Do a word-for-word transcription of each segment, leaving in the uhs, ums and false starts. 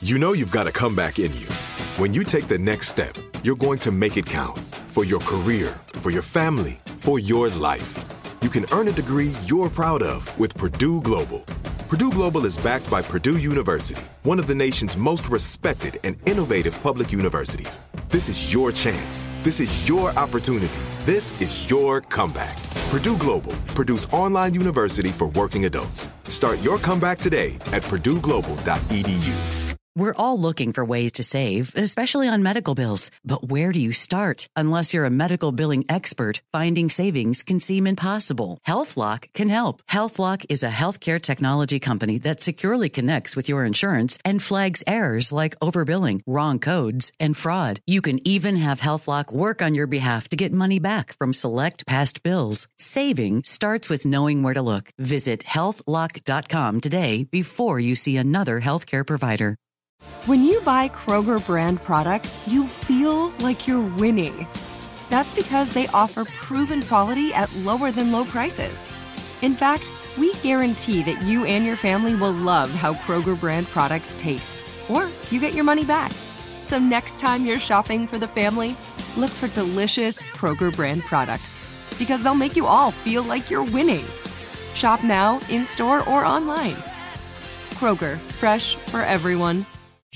You know you've got a comeback in you. When you take the next step, you're going to make it count for your career, for your family, for your life. You can earn a degree you're proud of with Purdue Global. Purdue Global is backed by Purdue University, one of the nation's most respected and innovative public universities. This is your chance. This is your opportunity. This is your comeback. Purdue Global, Purdue's online university for working adults. Start your comeback today at purdue global dot e d u. We're all looking for ways to save, especially on medical bills. But where do you start? Unless you're a medical billing expert, finding savings can seem impossible. HealthLock can help. HealthLock is a healthcare technology company that securely connects with your insurance and flags errors like overbilling, wrong codes, and fraud. You can even have HealthLock work on your behalf to get money back from select past bills. Saving starts with knowing where to look. Visit health lock dot com today before you see another healthcare provider. When you buy Kroger brand products, you feel like you're winning. That's because they offer proven quality at lower than low prices. In fact, we guarantee that you and your family will love how Kroger brand products taste, or you get your money back. So next time you're shopping for the family, look for delicious Kroger brand products, because they'll make you all feel like you're winning. Shop now, in-store, or online. Kroger, fresh for everyone.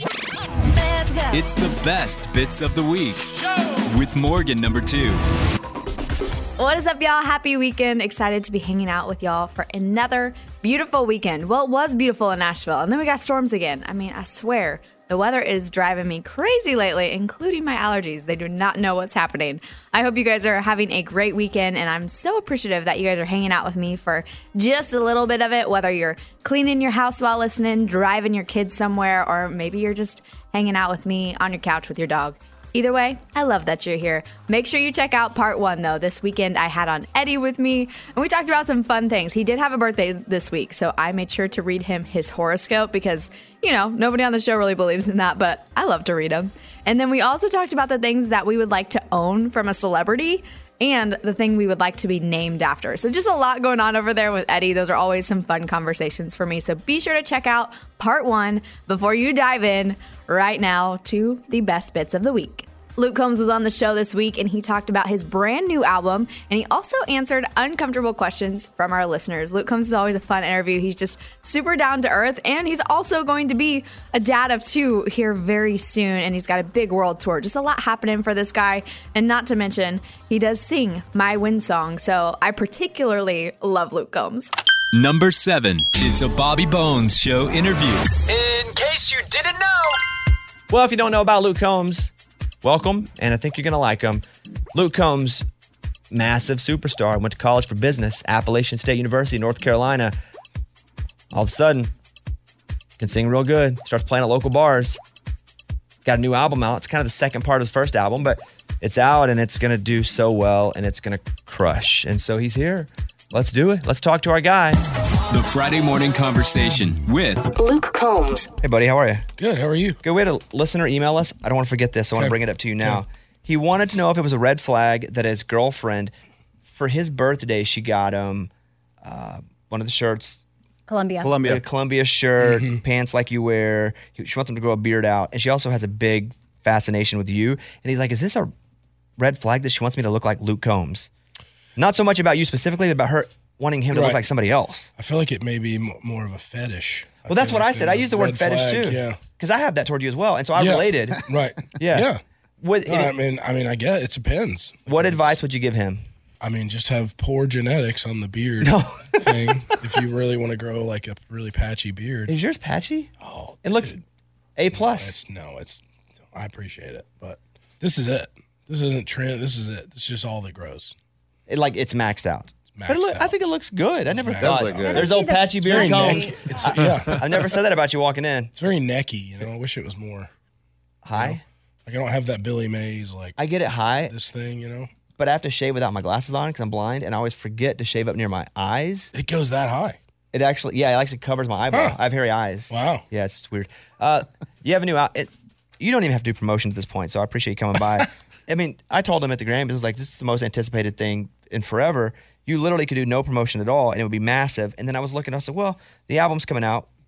It's the best bits of the week with Morgan number two. What is up, y'all? Happy weekend. Excited to be hanging out with y'all for another beautiful weekend. Well, it was beautiful in Nashville, and then we got storms again. I mean, I swear, the weather is driving me crazy lately, including my allergies. They do not know what's happening. I hope you guys are having a great weekend, and I'm so appreciative that you guys are hanging out with me for just a little bit of it, whether you're cleaning your house while listening, driving your kids somewhere, or maybe you're just hanging out with me on your couch with your dog. Either way, I love that you're here. Make sure you check out part one, though. This weekend, I had on Eddie with me, and we talked about some fun things. He did have a birthday this week, so I made sure to read him his horoscope because, you know, nobody on the show really believes in that, but I love to read them. And then we also talked about the things that we would like to own from a celebrity and the thing we would like to be named after. So just a lot going on over there with Eddie. Those are always some fun conversations for me. So be sure to check out part one before you dive in right now to the best bits of the week. Luke Combs was on the show this week, and he talked about his brand new album, and he also answered uncomfortable questions from our listeners. Luke Combs is always a fun interview. He's just super down to earth, and he's also going to be a dad of two here very soon, and he's got a big world tour. Just a lot happening for this guy, and not to mention, he does sing My Win Song, so I particularly love Luke Combs. Number seven, it's a Bobby Bones Show interview. In case you didn't know. Well, if you don't know about Luke Combs, welcome, and I think you're going to like him. Luke Combs, massive superstar, went to college for business, Appalachian State University, North Carolina. All of a sudden, can sing real good, starts playing at local bars. Got a new album out. It's kind of the second part of his first album, but it's out, and it's going to do so well, and it's going to crush. And so he's here. Let's do it. Let's talk to our guy. The Friday Morning Conversation with Luke Combs. Hey, buddy, how are you? Good, how are you? Good. We had a listener email us. I don't want to forget this. I want Okay. to bring it up to you now. Okay. He wanted to know if it was a red flag that his girlfriend, for his birthday, she got him uh, one of the shirts. Columbia. Columbia. A Columbia shirt, Mm-hmm. pants like you wear. She wants him to grow a beard out. And she also has a big fascination with you. And he's like, is this a red flag that she wants me to look like Luke Combs? Not so much about you specifically, but about her wanting him to look Right. like somebody else. I feel like it may be m- more of a fetish. Well, that's feel what like I said. I the used the word red fetish flag, too. Yeah. Because I have that toward you as well. And so I Yeah. related. Right. Yeah. Yeah. What, No, I mean, I mean, I guess it depends. what advice would you give him? I mean, just have poor genetics on the beard No. thing. If you really want to grow like a really patchy beard. Is yours patchy? Oh, It looks A plus. It's no, it's. I appreciate it, but this is it. This isn't trend. This is it. It's just all that grows. It, like it's maxed out. maxed but it look, I out. think it looks good. I never maxed thought. out. Good. There's old patchy It's beard very combs. neck- It's yeah. I never said that about you walking in. It's very necky. You know, I wish it was more high. You know? Like I don't have that Billy Mays like. I get it high. This thing, you know. But I have to shave without my glasses on because I'm blind, and I always forget to shave up near my eyes. It goes that high. It actually, yeah, it actually covers my eyeball. Huh. I have hairy eyes. Wow. Yeah, it's, it's weird. Uh, you have a new out. It, you don't even have to do promotion at this point, so I appreciate you coming by. I mean, I told him at the Grammys, it was like, this is the most anticipated thing in forever. You literally could do no promotion at all, and it would be massive. And then I was looking, I said, well, the album's coming out.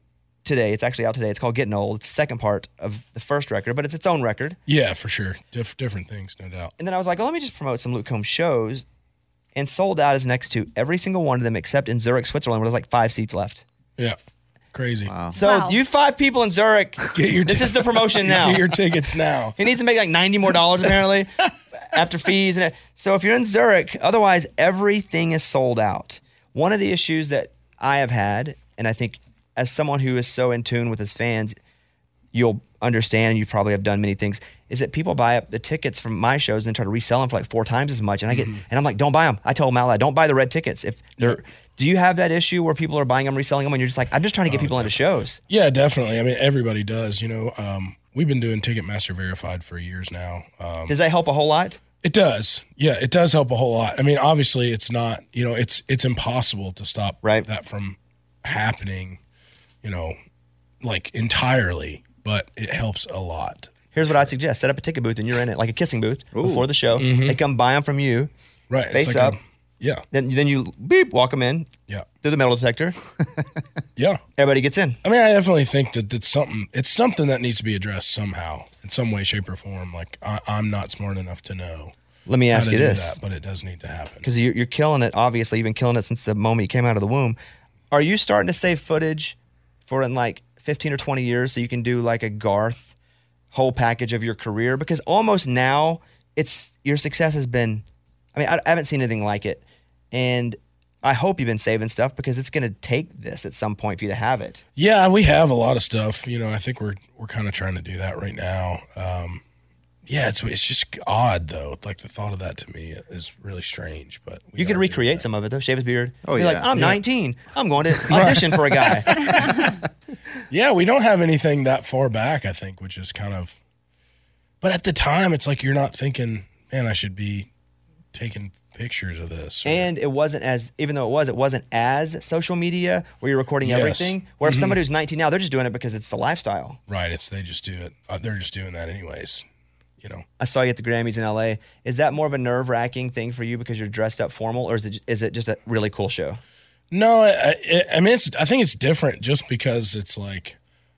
today. It's actually out today. It's called Getting Old. It's the second part of the first record, but it's its own record. Yeah, for sure. Dif- different things, no doubt. And then I was like, oh, let me just promote some Luke Combs shows. And Sold Out is next to every single one of them except in Zurich, Switzerland, where there's like five seats left. Yeah. Crazy. Wow. So Wow. you five people in Zurich, Get your this t- is the promotion now. Get your tickets now. He needs to make like ninety more dollars apparently after fees. And so if you're in Zurich, otherwise everything is sold out. One of the issues that I have had, and I think as someone who is so in tune with his fans, you'll understand, and you probably have done many things, is that people buy up the tickets from my shows and try to resell them for like four times as much. And I get, Mm-hmm. and I'm like, don't buy them. I told Mala, don't buy the red tickets. If they're, do you have that issue where people are buying them, reselling them, and you're just like, I'm just trying to get people into shows? Yeah, definitely. I mean, everybody does. You know, um, we've been doing Ticketmaster Verified for years now. Um, Does that help a whole lot? It does. Yeah, it does help a whole lot. I mean, obviously, it's not. You know, it's it's impossible to stop Right. that from happening. You know, like entirely, but it helps a lot. Here's what I suggest. Set up a ticket booth and you're in it, like a kissing booth before the show. Mm-hmm. They come buy them from you. Right. Face it's like up. A, yeah. Then, then you beep, walk them in, Yeah. do the metal detector. Yeah. Everybody gets in. I mean, I definitely think that that's something. It's something that needs to be addressed somehow, in some way, shape, or form. Like I, I'm not smart enough to know. Let me how ask to you do this. that, but it does need to happen. Because you're, you're killing it, obviously. You've been killing it since the moment you came out of the womb. Are you starting to save footage for in like fifteen or twenty years so you can do like a Garth whole package of your career? Because almost now, it's your success has been, I mean, I, I haven't seen anything like it. And I hope you've been saving stuff because it's going to take this at some point for you to have it. Yeah, we have a lot of stuff. You know, I think we're we're kind of trying to do that right now. Um, yeah, it's it's just odd though. Like the thought of that to me is really strange. But we You could gotta do recreate that. some of it though. Shave his beard. Oh, Be yeah. like, I'm Yeah. nineteen. I'm going to audition for a guy. Yeah, we don't have anything that far back, I think, which is kind of. But at the time, it's like you're not thinking, man, I should be taking pictures of this. or- And it wasn't as, even though it was, it wasn't as social media where you're recording Yes. everything. Where if Mhm. somebody who's nineteen now, they're just doing it because it's the lifestyle. Right, it's they just do it. Uh, they're just doing that anyways. You know. I saw you at the Grammys in L A. Is that more of a nerve wracking thing for you because you're dressed up formal, or is it is it just a really cool show? No, I, I, I mean, it's, I think it's different just because it's like,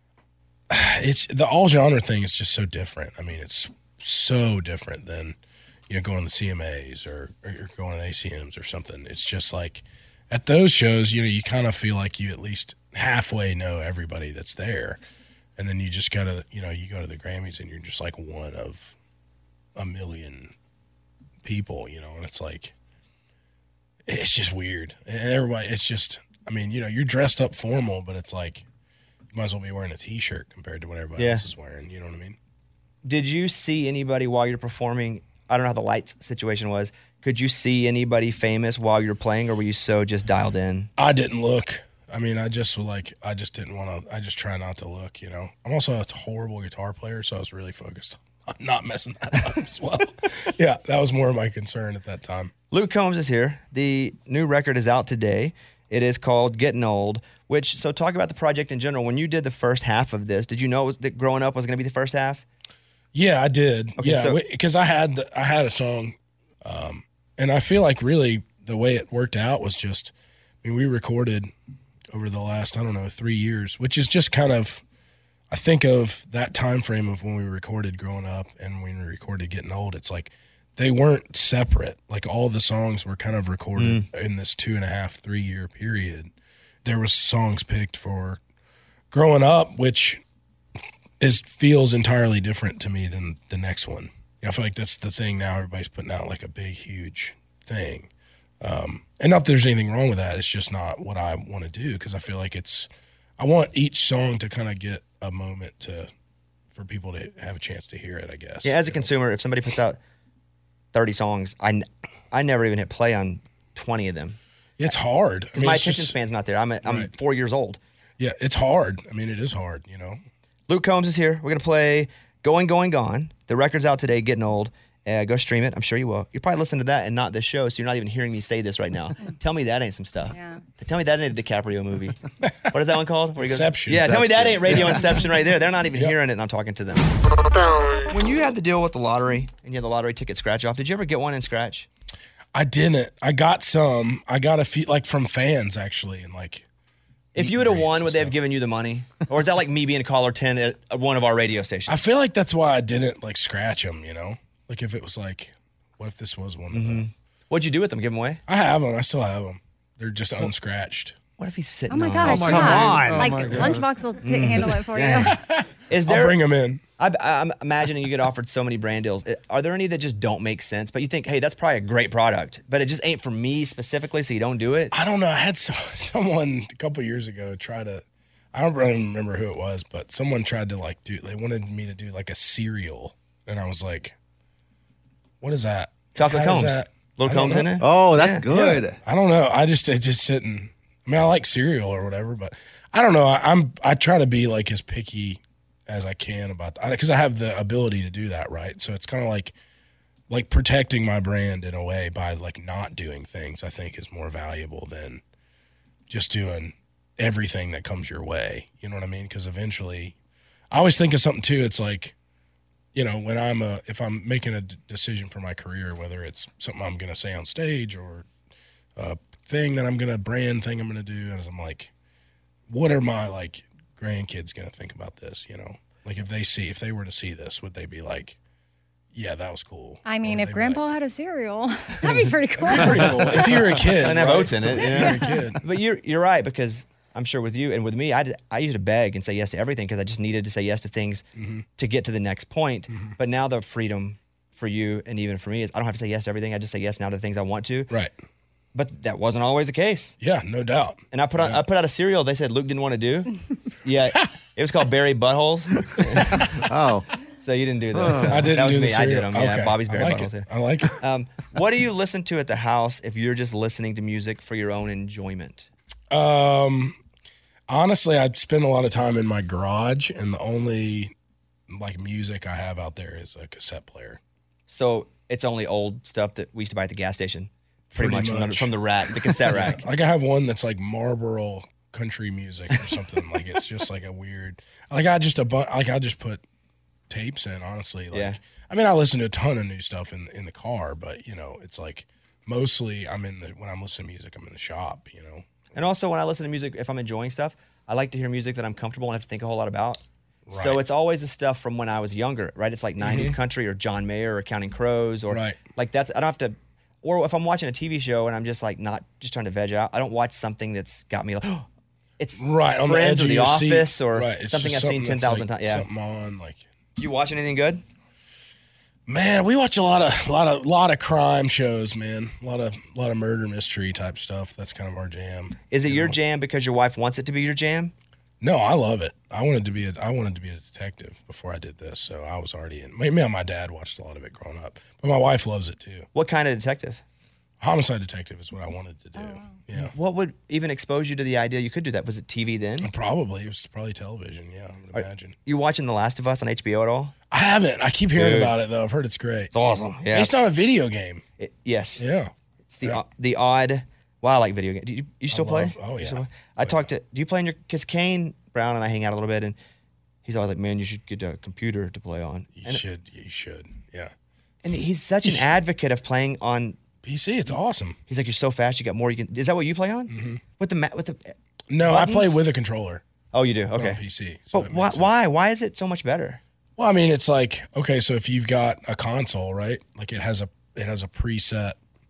it's the all genre thing is just so different. I mean, it's so different than, you know, going to the C M As or, or going to the A C Ms or something. It's just like at those shows, you know, you kind of feel like you at least halfway know everybody that's there. And then you just go to, you know, you go to the Grammys and you're just like one of a million people, you know, and it's like, it's just weird. And everybody, it's just, I mean, you know, you're dressed up formal, but it's like, you might as well be wearing a t-shirt compared to what everybody Yeah. else is wearing. You know what I mean? Did you see anybody while you're performing? I don't know how the lights situation was. Could you see anybody famous while you're playing, or were you so just dialed in? I didn't look. I mean, I just was like, I just didn't want to, I just try not to look, you know. I'm also a horrible guitar player, so I was really focused on not messing that up as well. Yeah, that was more of my concern at that time. Luke Combs is here. The new record is out today. It is called Getting Old, which, so talk about the project in general. When you did the first half of this, did you know it was, that growing up was going to be the first half? Yeah, I did. Okay, yeah, so- because I had the, I had a song, um, and I feel like really the way it worked out was just, I mean, we recorded over the last, I don't know, three years, which is just kind of, I think of that time frame of when we recorded growing up and when we recorded Getting Old. It's like they weren't separate. Like all the songs were kind of recorded Mm. in this two and a half, three year period. There was songs picked for growing up, which is feels entirely different to me than the next one. You know, I feel like that's the thing now. Everybody's putting out like a big, huge thing. Um, and not that there's anything wrong with that. It's just not what I want to do because I feel like it's, I want each song to kind of get a moment to, for people to have a chance to hear it, I guess. Yeah, as a You know? consumer, if somebody puts out thirty songs, I, n- I never even hit play on twenty of them. It's hard. I 'Cause mean, my it's attention just- span's not there. I'm, a, I'm Right. four years old. Yeah, it's hard. I mean, it is hard, you know? Luke Combs is here. We're going to play Going, Going, Gone. The record's out today, Getting Old. Uh, go stream it. I'm sure you will. You're probably listening to that and not this show, so you're not even hearing me say this right now. Tell me that ain't some stuff. Yeah. Tell me that ain't a DiCaprio movie. What is that one called? Where he goes- Inception. Yeah, tell me that Inception. ain't Radio Inception right there. They're not even Yep. hearing it, and I'm talking to them. When you had to deal with the lottery and you had the lottery ticket scratch off, did you ever get one in scratch? I didn't. I got some. I got a few, like from fans actually, and like If you would have won, would they have given you the money? Or is that like me being a caller ten at one of our radio stations? I feel like that's why I didn't like scratch them, you know? Like if it was like, what if this was one of Mm-hmm. them? What'd you do with them? Give them away? I have them. I still have them. They're just unscratched. What if he's sitting Oh my on gosh, them? yeah. Like Oh my God. Lunchbox will t- Mm. handle it for you. Is there, I'll bring them in. I, I'm imagining you get offered so many brand deals. Are there any that just don't make sense? But you think, hey, that's probably a great product, but it just ain't for me specifically, so you don't do it? I don't know. I had so, someone a couple years ago try to, I don't really remember who it was, but someone tried to like do, they wanted me to do like a cereal. And I was like, what is that? Chocolate How does combs. that- Little I don't combs in know. it? Oh, that's Yeah. good. Yeah. I don't know. I just, it just didn't, I mean, I like cereal or whatever, but I don't know. I, I'm, I try to be like as picky as I can about that because I have the ability to do that, right? So it's kind of like, like protecting my brand in a way by like not doing things I think is more valuable than just doing everything that comes your way. You know what I mean? Because eventually, I always think of something too. It's like, you know, when I'm a, if I'm making a d- decision for my career, whether it's something I'm going to say on stage or a thing that I'm going to brand thing I'm going to do, as I'm like, what are my like grandkids going to think about this? You know, like if they see, if they were to see this, would they be like, yeah, that was cool? I mean, Or if would they be Grandpa had a cereal, that'd be pretty cool. like, pretty cool. If you're a kid, And have right? oats in it. If Yeah. you're a kid. But you're you're right, because I'm sure with you and with me, I, did- I used to beg and say yes to everything because I just needed to say yes to things Mm-hmm. to get to the next point. But now the freedom for you and even for me is I don't have to say yes to everything. I just say yes now to the things I want to. Right. But that wasn't always the case. Yeah, no doubt. And I put out I put out a cereal they said Luke didn't want to do. Yeah, it was called Berry Buttholes. Oh. So you didn't do those. So I didn't that was do the me. I did cereal. them. Yeah, Okay. Bobby's Berry I like Buttholes. it. Yeah. I like it. Um, what do you listen to at the house if you're just listening to music for your own enjoyment? Um, honestly, I spend a lot of time in my garage, and the only like music I have out there is a cassette player. So it's only old stuff that we used to buy at the gas station, pretty, Pretty much, From, the, much. from the rack, the cassette rack. Like I have one that's like Marlboro country music or something. Like it's just like a weird. Like I just a bu- like I just put tapes in. Honestly, like Yeah. I mean, I listen to a ton of new stuff in in the car, but you know, it's like mostly I'm in the when I'm listening to music, I'm in the shop. You know. And also, when I listen to music, if I'm enjoying stuff, I like to hear music that I'm comfortable and have to think a whole lot about. So Right. it's always the stuff from when I was younger, right? It's like nineties country or John Mayer or Counting Crows or Right. like that's, I don't have to, or if I'm watching a T V show and I'm just like not just trying to veg out, I don't watch something that's got me like, oh, it's Right on the Friends edge or of The your seat. Office or Right, it's something I've just seen ten that's, thousand like, times. Yeah. Something on like. You watch anything good? Man, we watch a lot of lot of lot of crime shows, man. A lot of lot of murder mystery type stuff. That's kind of our jam. Is it you your know? jam because your wife wants it to be your jam? No, I love it. I wanted to be a I wanted to be a detective before I did this, so I was already in. Me and my dad watched a lot of it growing up, but my wife loves it too. What kind of detective? Homicide detective is what I wanted to do. Oh, Yeah, What would even expose you to the idea you could do that? Was it T V then? probably it was probably television. Yeah, I would Are- imagine. You watching The Last of Us on H B O at all? I haven't. I keep hearing Dude. about it though. I've heard it's great. It's awesome. Yeah. Based on a video game. It- yes. Yeah. It's the o- the odd. Well, I like video games. Do you, you still I play? love- oh, You yeah. still play? I Oh, talked to. Do you play in your? Because Kane Brown and I hang out a little bit, and he's always like, "Man, you should get a computer to play on." You And, should. You should. Yeah. and he's such an advocate of playing on. P C. It's awesome. He's like, "You're so fast. You got more. You can." Is that what you play on? Mm-hmm. With the ma- with the. No, I play buttons? with a controller. Oh, you do. but Okay. On P C. So But it why? makes it- Why? Why is it so much better? Well, I mean, it's like okay, so if you've got a console, right? Like it has a it has a preset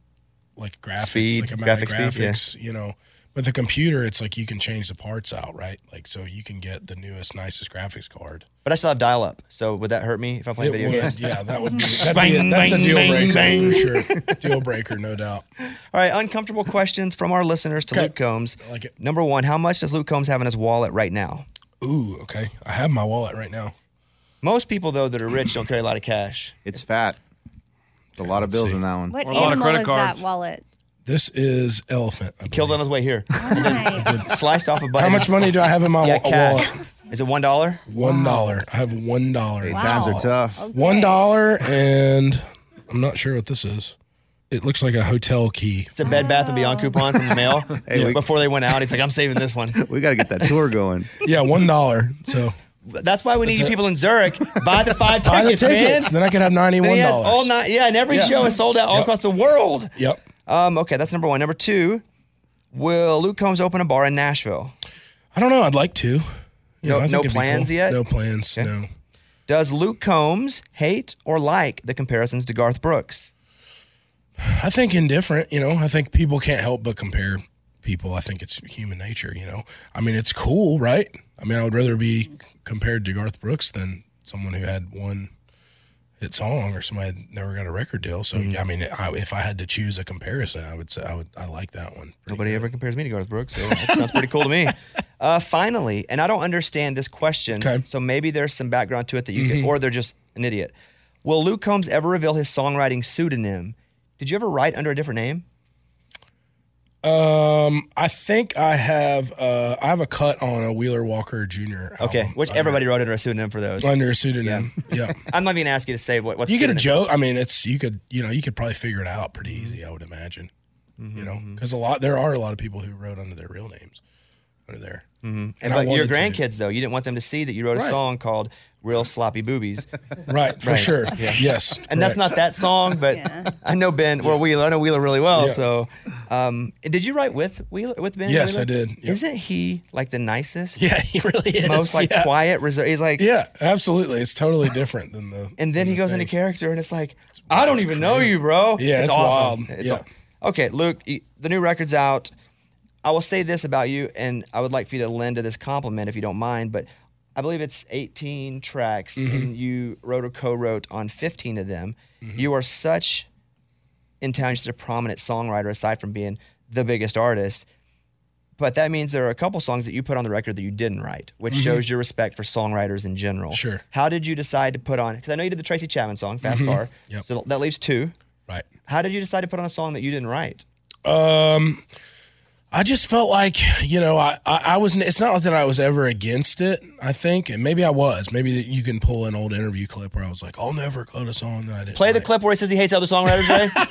like graphics, Speed, like amount of graphic speed, yeah. graphics, you know. But the computer, it's like you can change the parts out, right? Like so you can get the newest, nicest graphics card. But I still have dial up. So would that hurt me if I play It video would, games? yeah, that would be, that'd be a, that's a deal breaker for sure. Deal breaker, no doubt. All right, uncomfortable questions from our listeners to Okay. Luke Combs. I like it. Number one, how much does Luke Combs have in his wallet right now? Ooh, okay. I have my wallet right now. Most people, though, that are rich don't carry a lot of cash. It's fat. It's a lot of let's bills see. in that one. What Or a lot of animal credit is cards. that wallet? This is elephant. I Killed on believe. his way here. Right. Sliced off a button. How much money do I have in my Yeah, wa- cash. wallet? Is it one dollar? One dollar. I have one dollar. Hey, Wow. times are tough. Okay. One dollar, and I'm not sure what this is. It looks like a hotel key. It's a Bed Bath and Beyond coupon from the mail. Hey, we- Before they went out, he's like, "I'm saving this one." We got to get that tour going. Yeah, one dollar. So That's why we need you it. people in Zurich. Buy the five buy the tickets, tickets. man. Then I could have Then ninety-one he has dollars. all night. Yeah, and every Yeah. show is sold out all Yep. across the world. Yep. Um, okay, that's number one. Number two, will Luke Combs open a bar in Nashville? I don't know. I'd like to. You No- know, I think no it'd be plans cool. yet? No plans. Okay. No. Does Luke Combs hate or like the comparisons to Garth Brooks? I think indifferent. You know, I think people can't help but compare people. I think it's human nature. You know, I mean, it's cool, right? I mean, I would rather be compared to Garth Brooks than someone who had one hit song or somebody that never got a record deal. So, Mm-hmm. I mean, I, if I had to choose a comparison, I would say I would. I like that one. Nobody ever compares me to Garth Brooks, so that sounds pretty cool to me. Uh, finally, and I don't understand this question, so maybe there's some background to it that you Mm-hmm. can, or they're just an idiot. Will Luke Combs ever reveal his songwriting pseudonym? Did you ever write under a different name? Um, I think I have. Uh, I have a cut on a Wheeler Walker Junior Okay, album which under- everybody wrote under a pseudonym for those. under a pseudonym. Yeah. I'm not even asking you to say what. What's You get a pseudonym? joke. I mean, it's you could you know you could probably figure it out pretty easy. I would imagine. Mm-hmm, You know, because a lot there are a lot of people who wrote under their real names under there. Mm-hmm. And but I your wanted to. grandkids, though, you didn't want them to see that you wrote a Right. song called "Real Sloppy Boobies." Right, for Right. sure. Yeah. Yes, and that's correct. not that song, but I know Ben. Well, Wheeler, I know Wheeler really well. Yeah. So, um, did you write with Wheeler with Ben? Yes, Wheeler? I did. Yep. Isn't he like the nicest? Yeah, he really is. Most like yeah. quiet, reserved. He's like, Yeah, absolutely. It's totally different than the. and then than he the goes thing. into character, and it's like, I don't it's even know crazy. you, bro. Yeah, it's awesome. wild. It's Yeah. aw- okay, Luke, y- the new record's out. I will say this about you, and I would like for you to lend to this compliment if you don't mind, but I believe it's eighteen tracks, Mm-hmm. and you wrote or co-wrote on fifteen of them. You are such, in town, just a prominent songwriter, aside from being the biggest artist. But that means there are a couple songs that you put on the record that you didn't write, which shows your respect for songwriters in general. Mm-hmm. Sure. How did you decide to put on, because I know you did the Tracy Chapman song, Fast Mm-hmm. Car, Yep. so that leaves two. Right. How did you decide to put on a song that you didn't write? Um, I just felt like, you know, I, I, I was, it's not that I was ever against it, I think, and maybe I was. Maybe that you can pull an old interview clip where I was like, I'll never cut a song that I didn't Play the write. clip where he says he hates other songwriters,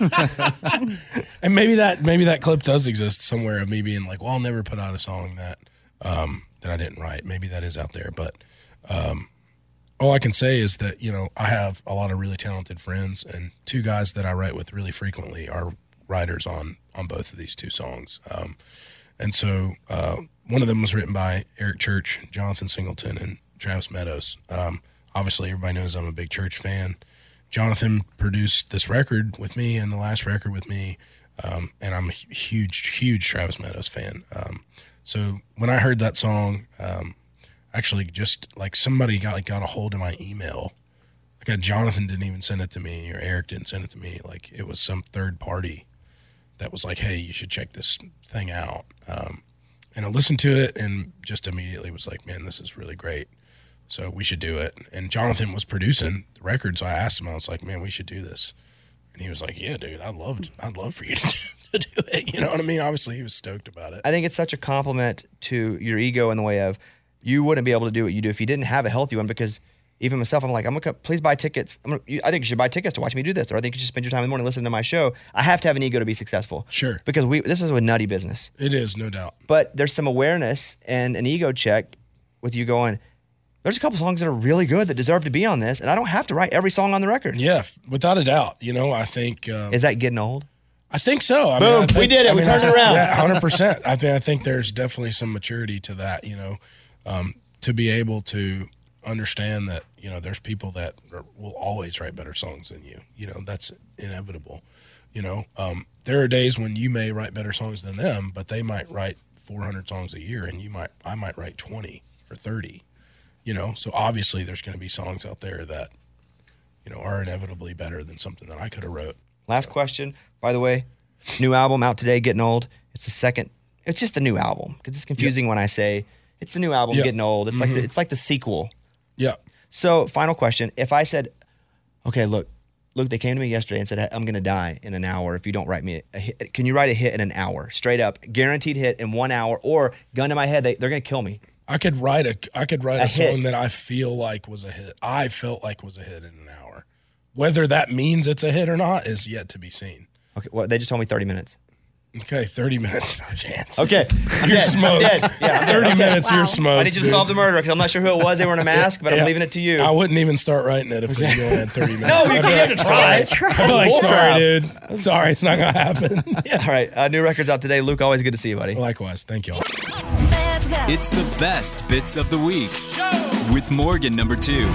Ray. And maybe that maybe that clip does exist somewhere of me being like, well, I'll never put out a song that um, that I didn't write. Maybe that is out there, but um, all I can say is that, you know, I have a lot of really talented friends, and two guys that I write with really frequently are writers on on both of these two songs. Um, and so uh, one of them was written by Eric Church, Jonathan Singleton, and Travis Meadows. Um, obviously, everybody knows I'm a big Church fan. Jonathan produced this record with me and the last record with me, um, and I'm a huge, huge Travis Meadows fan. Um, so when I heard that song, um, actually just like somebody got like, got a hold of my email. Like Jonathan didn't even send it to me, or Eric didn't send it to me. Like it was some third party that was like, hey, you should check this thing out. Um, and I listened to it and just immediately was like, man, this is really great. So we should do it. And Jonathan was producing the record, so I asked him, I was like, man, we should do this. And he was like, yeah, dude, I'd love to, I'd love for you to, to do it. You know what I mean? Obviously, he was stoked about it. I think it's such a compliment to your ego in the way of you wouldn't be able to do what you do if you didn't have a healthy one, because even myself, I'm like, I'm gonna please buy tickets. I'm gonna, you, I think you should buy tickets to watch me do this, or I think you should spend your time in the morning listening to my show. I have to have an ego to be successful. Sure. Because we this is a nutty business. It is, no doubt. But there's some awareness and an ego check with you going, there's a couple songs that are really good that deserve to be on this, and I don't have to write every song on the record. Yeah, f- without a doubt. You know, I think. Um, Is that getting old? I think so. I Boom, mean, I we think, did it. I We mean, turned I- it around. Yeah, one hundred percent. I think I think there's definitely some maturity to that. You know, um, to be able to understand that, you know, there's people that are, will always write better songs than you. You know, that's inevitable. You know, um, there are days when you may write better songs than them, but they might write four hundred songs a year, and you might I might write twenty or thirty. You know, so obviously there's going to be songs out there that, you know, are inevitably better than something that I could have wrote. Last question, by the way, new album out today, Getting Old. It's the second. It's just a new album because it's confusing when I say it's the new album, Yeah. Getting Old. It's like Mhm. the, it's like the sequel. Yeah. So, final question: if I said, okay, look, look, they came to me yesterday and said I'm going to die in an hour if you don't write me a hit. Can you write a hit in an hour, straight up, guaranteed hit in one hour, or gun to my head, they, they're going to kill me. I could write a I could write A a, song hit. that I feel like was a hit. I felt like was a hit in an hour. Whether that means it's a hit or not is yet to be seen. Okay, well, they just told me thirty minutes. Okay, thirty minutes, no chance. Okay, I'm You're dead. smoked. I'm dead. Yeah, I'm dead. thirty Okay. minutes, you're smoked. I need you to dude. solve the murder because I'm not sure who it was. They were in a mask, but I'm Yeah. leaving it to you. I wouldn't even start writing it if they go in thirty minutes. No, you I'd be can't like, have to sorry. try. I'd be like, Bull sorry, crap. dude. Sorry, it's not gonna happen. All right, uh, new records out today. Luke, always good to see you, buddy. Likewise, thank y'all. Let's go. It's the best bits of the week with Morgan number two.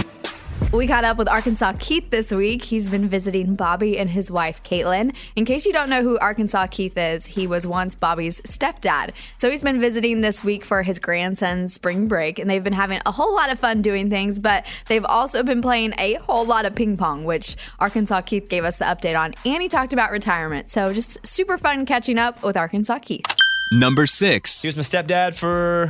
We caught up with Arkansas Keith this week. He's been visiting Bobby and his wife, Caitlin. In case you don't know who Arkansas Keith is, he was once Bobby's stepdad. So he's been visiting this week for his grandson's spring break, and they've been having a whole lot of fun doing things, but they've also been playing a whole lot of ping pong, which Arkansas Keith gave us the update on, and he talked about retirement. So just super fun catching up with Arkansas Keith. Number six. He was my stepdad for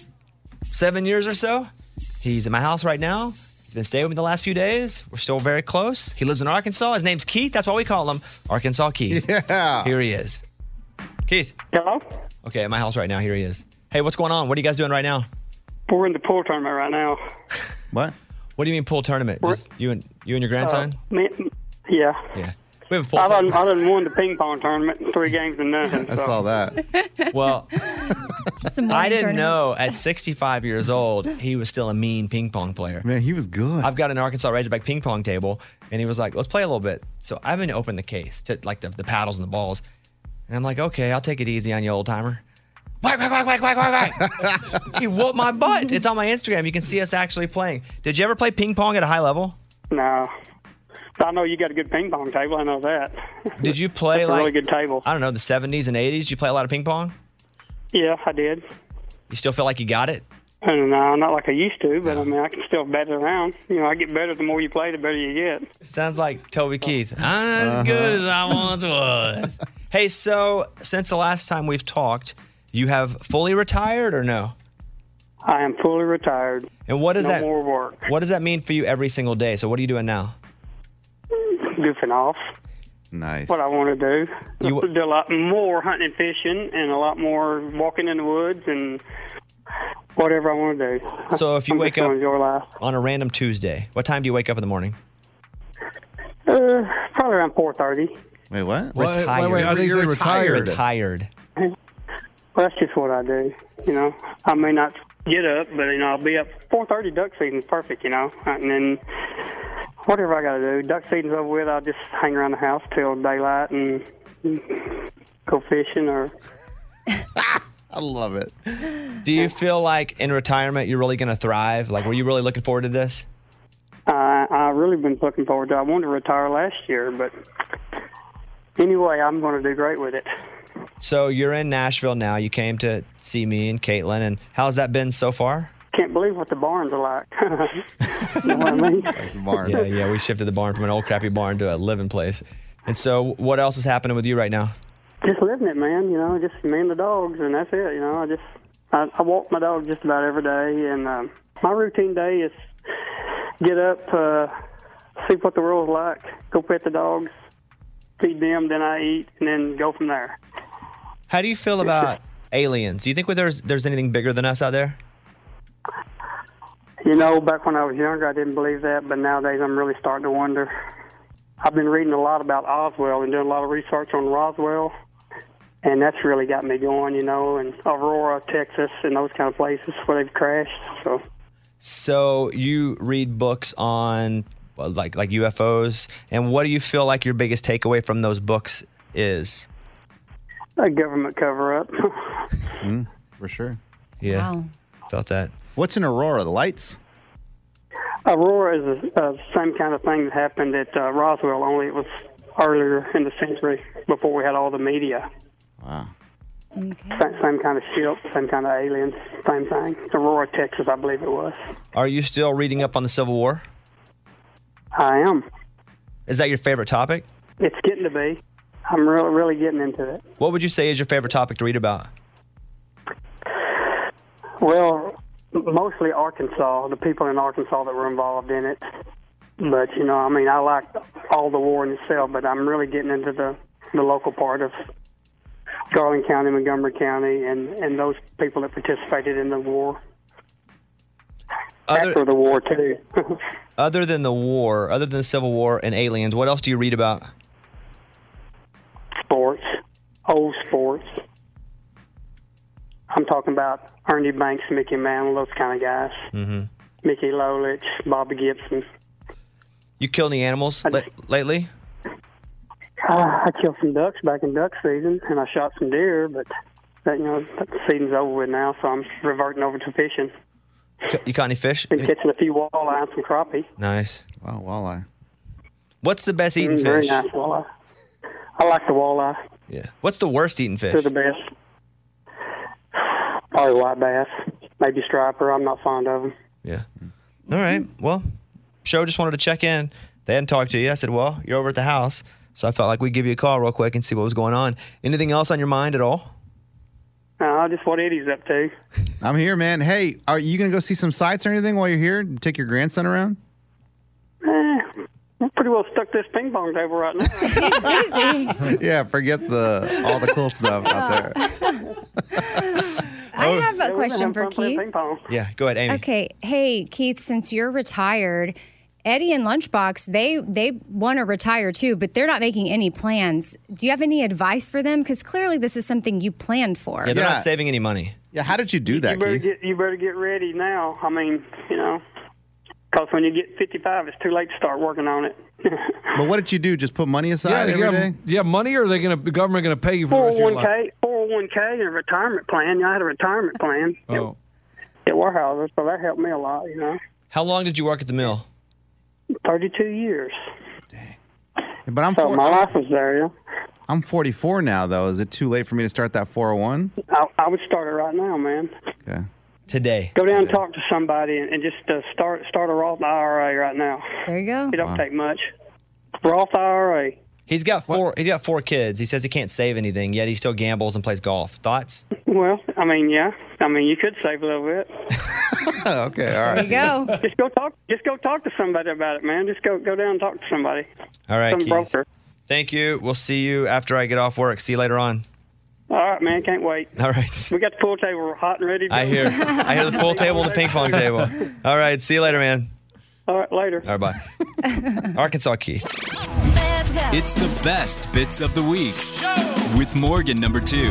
seven years or so. He's at my house right now. He's been staying with me the last few days. We're still very close. He lives in Arkansas. His name's Keith. That's why we call him Arkansas Keith. Yeah. Here he is. Keith. Hello? Okay, at my house right now. Here he is. Hey, what's going on? What are you guys doing right now? We're in the pool tournament right now. What? What do you mean pool tournament? Just you and you and your grandson? Uh, me, yeah. Yeah. We have a pool I done, tournament. I done won the ping pong tournament in three games and nothing. I so. saw that. Well, Some I morning didn't tournaments. know at sixty-five years old, he was still a mean ping pong player. Man, he was good. I've got an Arkansas Razorback ping pong table, and he was like, let's play a little bit. So I haven't opened the case, to like the, the paddles and the balls. And I'm like, okay, I'll take it easy on you, old timer. Whack, whack, whack, whack, whack, whack, whack. He whooped my butt. It's on my Instagram. You can see us actually playing. Did you ever play ping pong at a high level? No. I know you got a good ping pong table. I know that. Did you play That's a like, really good table. I don't know, the seventies and eighties? Did you play a lot of ping pong? Yeah, I did. You still feel like you got it? And uh, not like I used to, but I mean, I can still bat it around. You know, I get better the more you play, the better you get. Sounds like Toby Keith. I'm as good as I once was. Hey, so since the last time we've talked, you have fully retired or no? I am fully retired. And what does no that more work. What does that mean for you every single day? So what are you doing now? Goofing off. Nice. What I want to do. You- do a lot more hunting and fishing and a lot more walking in the woods and whatever I want to do. So if you I'm wake just gonna up enjoy life. on a random Tuesday, what time do you wake up in the morning? Uh, probably around four thirty. Wait, what? Wait, Retired. wait, wait, I think You're you're retired. Retired. Well, that's just what I do. You know, I may not get up, but you know, I'll be up four thirty. Duck season's perfect. You know, and then whatever I got to do, duck season's over with. I'll just hang around the house till daylight and go fishing or. I love it. Do you feel like in retirement you're really going to thrive? Like, were you really looking forward to this? I I really been looking forward to. I wanted to retire last year, but anyway, I'm going to do great with it. So you're in Nashville now. You came to see me and Caitlin, and how's that been so far? Can't believe what the barns are like. You know what I mean? The barn. Yeah, yeah. We shifted the barn from an old crappy barn to a living place. And so, what else is happening with you right now? Just living it, man. You know, just me and the dogs, and that's it. You know, I just I, I walk my dog just about every day, and um, my routine day is get up, uh, see what the world's like, go pet the dogs, feed them, then I eat, and then go from there. How do you feel about aliens? Do you think there's there's anything bigger than us out there? You know, back when I was younger, I didn't believe that, but nowadays I'm really starting to wonder. I've been reading a lot about Oswald and doing a lot of research on Roswell, and that's really got me going, you know, and Aurora, Texas, and those kind of places where they've crashed. So, So you read books on well, like like U F Os, and what do you feel like your biggest takeaway from those books is? a government cover-up. Mm, for sure. Yeah, Wow. felt that. What's an aurora? The lights? Aurora is the uh, same kind of thing that happened at uh, Roswell, only it was earlier in the century before we had all the media. Wow. Okay. Same, same kind of ship, same kind of aliens, same thing. Aurora, Texas, I believe it was. Are you still reading up on the Civil War? I am. Is that your favorite topic? It's getting to be. I'm really, really getting into it. What would you say is your favorite topic to read about? Well, mostly Arkansas, the people in Arkansas that were involved in it. But, you know, I mean, I like all the war in itself, but I'm really getting into the, the local part of Garland County, Montgomery County, and, and those people that participated in the war. Other, After the war, too. other than the war, other than the Civil War and aliens, what else do you read about? Sports, old sports. I'm talking about Ernie Banks, Mickey Mantle, those kind of guys. Mm-hmm. Mickey Lolich, Bobby Gibson. You killed any animals I la- just- lately? Uh, I killed some ducks back in duck season, and I shot some deer, but that you know that the season's over with now, so I'm reverting over to fishing. You caught any fish? Been catching a few walleye and some crappie. Nice. Wow, walleye. What's the best eating Mm, very fish? nice walleye. I like the walleye. Yeah. What's the worst eating fish? They're the best. Probably white bass, maybe striper. I'm not fond of them. Yeah. All right. Well, show just wanted to check in. They hadn't talked to you. I said, well, you're over at the house. So I felt like we'd give you a call real quick and see what was going on. Anything else on your mind at all? Uh, just what Eddie's up to. I'm here, man. Hey, are you going to go see some sights or anything while you're here? Take your grandson around? Eh, I'm pretty well stuck to this ping pong table right now. Easy. Yeah, forget the all the cool stuff out there. I have Yeah, a we've been question having for fun playing Keith. Ping pong. Yeah. Go ahead, Amy. Okay. Hey, Keith, since you're retired, Eddie and Lunchbox, they they want to retire too, but they're not making any plans. Do you have any advice for them? Because clearly this is something you planned for. Yeah, they're Yeah. not saving any money. Yeah, how did you do that, You better Keith? get you better get ready now. I mean, you know, because when you get fifty-five, it's too late to start working on it. But what did you do? Just put money Yeah, aside do you, every have, day? do you have money, or are they going to the government going to pay you for the rest of your life? four oh one k, four oh one k, and a retirement plan. I had a retirement plan Oh, at Warehouses, so that helped me a lot. You know, How long did you work at the mill? thirty-two years. But I'm So four, my life was there. Yeah, I'm forty-four now, though. Is it too late for me to start that four oh one? I, I would start it right now, man. Okay. Today. Go down and talk to somebody, and, and just uh, start start a Roth I R A right now. There you go. It don't Wow. take much. Roth I R A. He's got four. He's got four kids. He says he can't save anything, yet he still gambles and plays golf. Thoughts? Well, I mean, yeah. I mean, you could save a little bit. Okay, all There right. you go. Just go talk. Just go talk to somebody about it, man. Just go go down and talk to somebody. All right, Some Keith. broker. Thank you. We'll see you after I get off work. See you later on. All right, man. Can't wait. All right. We got the pool table hot and ready. To I hear. I hear the pool table and the ping pong table. All right. See you later, man. All right, later. All right. Bye. Arkansas Keith. It's the best bits of the week with Morgan number two.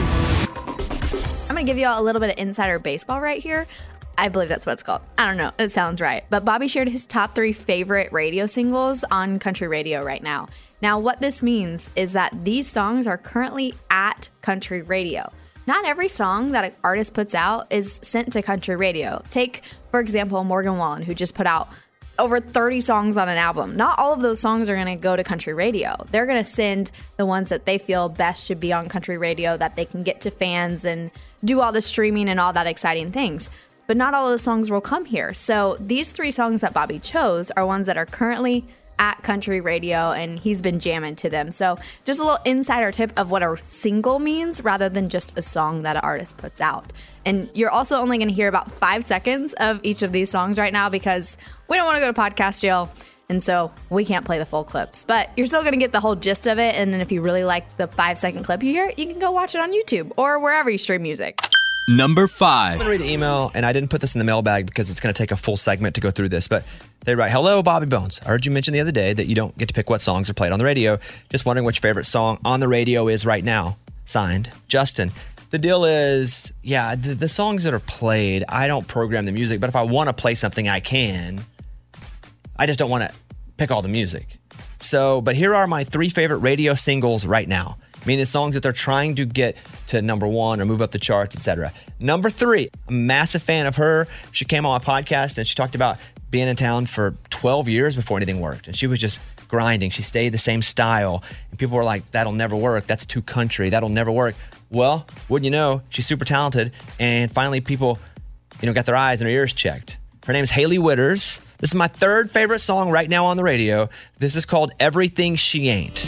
I'm going to give you all a little bit of insider baseball right here. I believe that's what it's called. I don't know. It sounds right. But Bobby shared his top three favorite radio singles on country radio right now. Now, what this means is that these songs are currently at country radio. Not every song that an artist puts out is sent to country radio. Take, for example, Morgan Wallen, who just put out over thirty songs on an album. Not all of those songs are going to go to country radio. They're going to send the ones that they feel best should be on country radio, that they can get to fans and do all the streaming and all that exciting things. But not all of the songs will come here. So these three songs that Bobby chose are ones that are currently at country radio, and he's been jamming to them. So just a little insider tip of what a single means rather than just a song that an artist puts out. And you're also only going to hear about five seconds of each of these songs right now because we don't want to go to podcast jail. And so we can't play the full clips, but you're still going to get the whole gist of it. And then if you really like the five second clip you hear, you can go watch it on YouTube or wherever you stream music. Number five. I'm going to read an email, and I didn't put this in the mailbag because it's going to take a full segment to go through this, but they write, hello, Bobby Bones. I heard you mention the other day that you don't get to pick what songs are played on the radio. Just wondering which favorite song on the radio is right now. Signed, Justin. The deal is, yeah, the, the songs that are played, I don't program the music, but if I want to play something, I can. I just don't want to pick all the music. So, but here are my three favorite radio singles right now. Meaning songs that they're trying to get to number one or move up the charts, et cetera. Number three, I'm a massive fan of her. She came on my podcast and she talked about being in town for twelve years before anything worked. And she was just grinding. She stayed the same style. And people were like, that'll never work. That's too country. That'll never work. Well, wouldn't you know, she's super talented. And finally people, you know, got their eyes and their ears checked. Her name is Hailey Whitters. This is my third favorite song right now on the radio. This is called Everything She Ain't.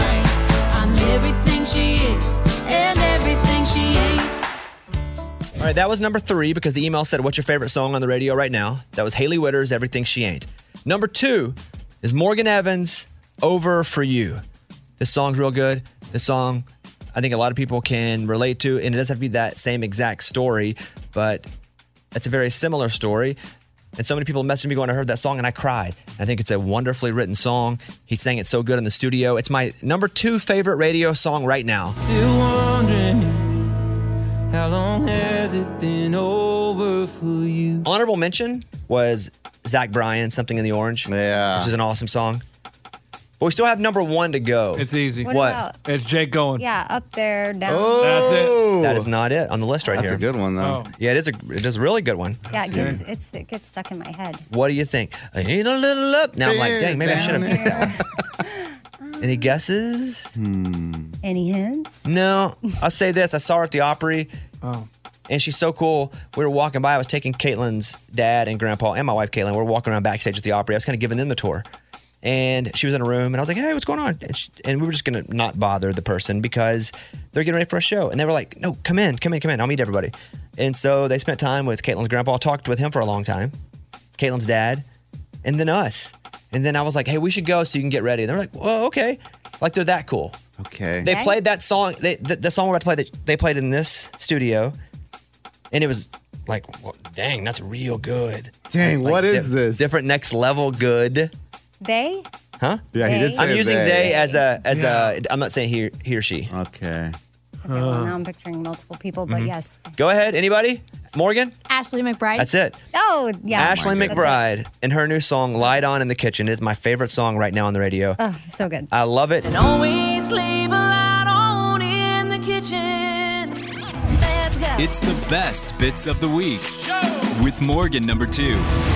Everything she is and everything she ain't. All right, that was number three because the email said, what's your favorite song on the radio right now? That was Hailey Whitters, Everything She Ain't. Number two is Morgan Evans, Over For You. This song's real good. This song, I think a lot of people can relate to, and it doesn't have to be that same exact story, but it's a very similar story. And so many people messaged me going, I heard that song and I cried. I think it's a wonderfully written song. He sang it so good in the studio. It's my number two favorite radio song right now. Still wondering, how long has it been over for you? Honorable mention was Zach Bryan, Something in the Orange. Yeah. Which is an awesome song. But we still have number one to go. It's easy. What about- It's Jake going. Yeah, up there, down. That's it. That is not it on the list right That's here. a good one, though. Oh. Yeah, it is a it is a really good one. Yeah, it gets, it's, it gets stuck in my head. What do you think? I need a little up. Now I'm like, dang, maybe I should have picked that one. Any guesses? Hmm. Any hints? No. I'll say this. I saw her at the Opry. Oh. And she's so cool. We were walking by. I was taking Caitlin's dad and grandpa and my wife, Caitlin. We were walking around backstage at the Opry. I was kind of giving them the tour. And she was in a room. And I was like, hey, what's going on? And, she, and we were just going to not bother the person because they're getting ready for a show. And they were like, no, come in, come in, come in. I'll meet everybody. And so they spent time with Caitlin's grandpa. Talked with him for a long time. Caitlin's dad. And then us. And then I was like, hey, we should go so you can get ready. And they were like, well, okay. Like, they're that cool. Okay. They Okay. played that song. They, the, the song we're about to play, they played in this studio. And it was like, well, dang, that's real good. Dang, Like, what di- is this? Different next level good. They? Huh? Yeah, he did They? say I'm using they, as a, as Yeah. a, I'm not saying he, he or she. Okay. Okay, well, now I'm picturing multiple people, but yes. Go ahead. Anybody? Morgan? Ashley McBride. That's it. Oh, yeah. Ashley That's it. McBride and her new song, Light On in the Kitchen. It's my favorite song right now on the radio. Oh, so good. I love it. Always leave a light on in the kitchen. Let's go. It's the best bits of the week with Morgan number two.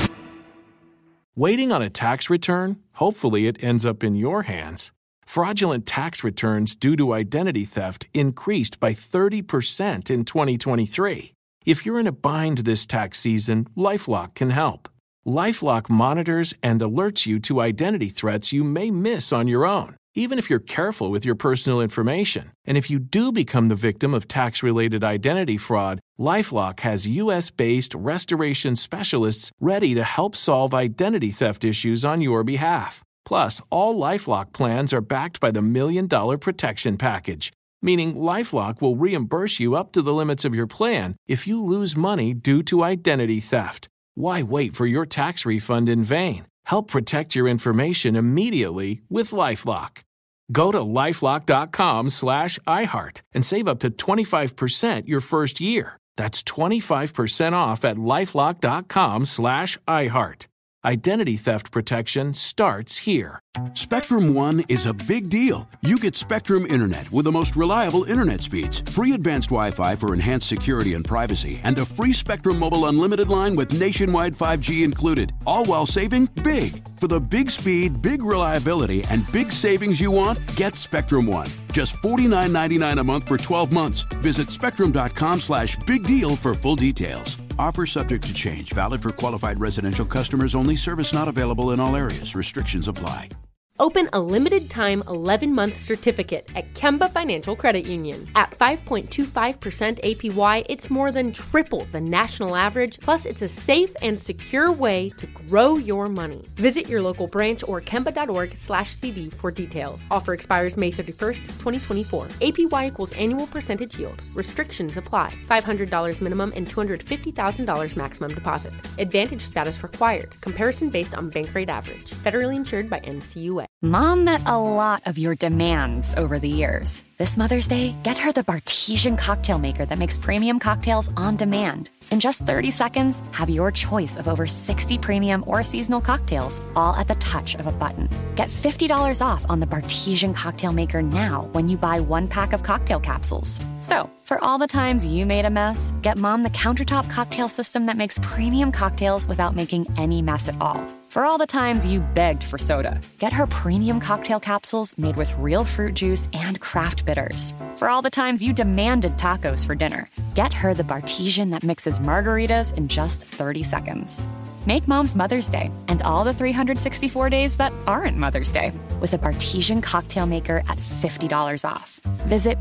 Waiting on a tax return? Hopefully it ends up in your hands. Fraudulent tax returns due to identity theft increased by thirty percent in twenty twenty-three. If you're in a bind this tax season, LifeLock can help. LifeLock monitors and alerts you to identity threats you may miss on your own, even if you're careful with your personal information. And if you do become the victim of tax-related identity fraud, LifeLock has U S-based restoration specialists ready to help solve identity theft issues on your behalf. Plus, all LifeLock plans are backed by the Million Dollar Protection Package, meaning LifeLock will reimburse you up to the limits of your plan if you lose money due to identity theft. Why wait for your tax refund in vain? Help protect your information immediately with LifeLock. Go to LifeLock.com slash iHeart and save up to twenty-five percent your first year. That's twenty-five percent off at LifeLock.com slash iHeart. Identity theft protection starts here. Spectrum One is a big deal. You get Spectrum Internet with the most reliable internet speeds, free advanced Wi-Fi for enhanced security and privacy, and a free Spectrum Mobile Unlimited line with nationwide five G included, all while saving big. For the big speed, big reliability, and big savings you want, get Spectrum One. Just forty-nine ninety-nine a month for twelve months. Visit spectrum.com slash big deal for full details. Offer subject to change. Valid for qualified residential customers only. Service not available in all areas. Restrictions apply. Open a limited-time eleven-month certificate at Kemba Financial Credit Union. At five point two five percent A P Y, it's more than triple the national average, plus it's a safe and secure way to grow your money. Visit your local branch or kemba.org slash CD for details. Offer expires May thirty-first, twenty twenty-four. A P Y equals annual percentage yield. Restrictions apply. five hundred dollars minimum and two hundred fifty thousand dollars maximum deposit. Advantage status required. Comparison based on bank rate average. Federally insured by N C U A. Mom met a lot of your demands over the years. This Mother's Day, get her the Bartesian cocktail maker that makes premium cocktails on demand. In just thirty seconds, have your choice of over sixty premium or seasonal cocktails, all at the touch of a button. Get fifty dollars off on the Bartesian cocktail maker now when you buy one pack of cocktail capsules. So, for all the times you made a mess, get Mom the countertop cocktail system that makes premium cocktails without making any mess at all. For all the times you begged for soda, get her premium cocktail capsules made with real fruit juice and craft bitters. For all the times you demanded tacos for dinner, get her the Bartesian that mixes margaritas in just thirty seconds. Make Mom's Mother's Day and all the three hundred sixty-four days that aren't Mother's Day with a Bartesian cocktail maker at fifty dollars off. Visit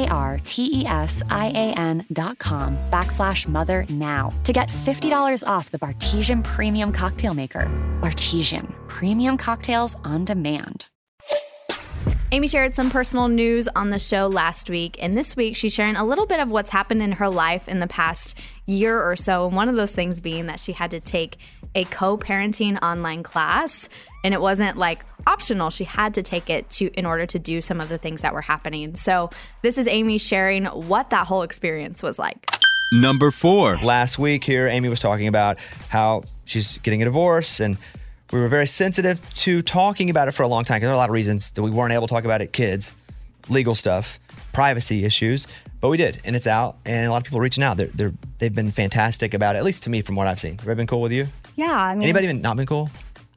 B-A-R-T-E-S-I-A-N dot com backslash mother now to get fifty dollars off the Bartesian Premium Cocktail Maker. Bartesian, premium cocktails on demand. Amy shared some personal news on the show last week, and this week she's sharing a little bit of what's happened in her life in the past year or so, and one of those things being that she had to take a co-parenting online class, and it wasn't like optional. She had to take it to in order to do some of the things that were happening. So this is Amy sharing what that whole experience was like. Number four. Last week here, Amy was talking about how she's getting a divorce and We were very sensitive to talking about it for a long time because there are a lot of reasons that we weren't able to talk about it. Kids, legal stuff, privacy issues, but we did, and it's out, and a lot of people are reaching out. They're, they're, they've been fantastic about it, at least to me from what I've seen. Have they been cool with you? Yeah, I mean, Anybody it's- even not been cool?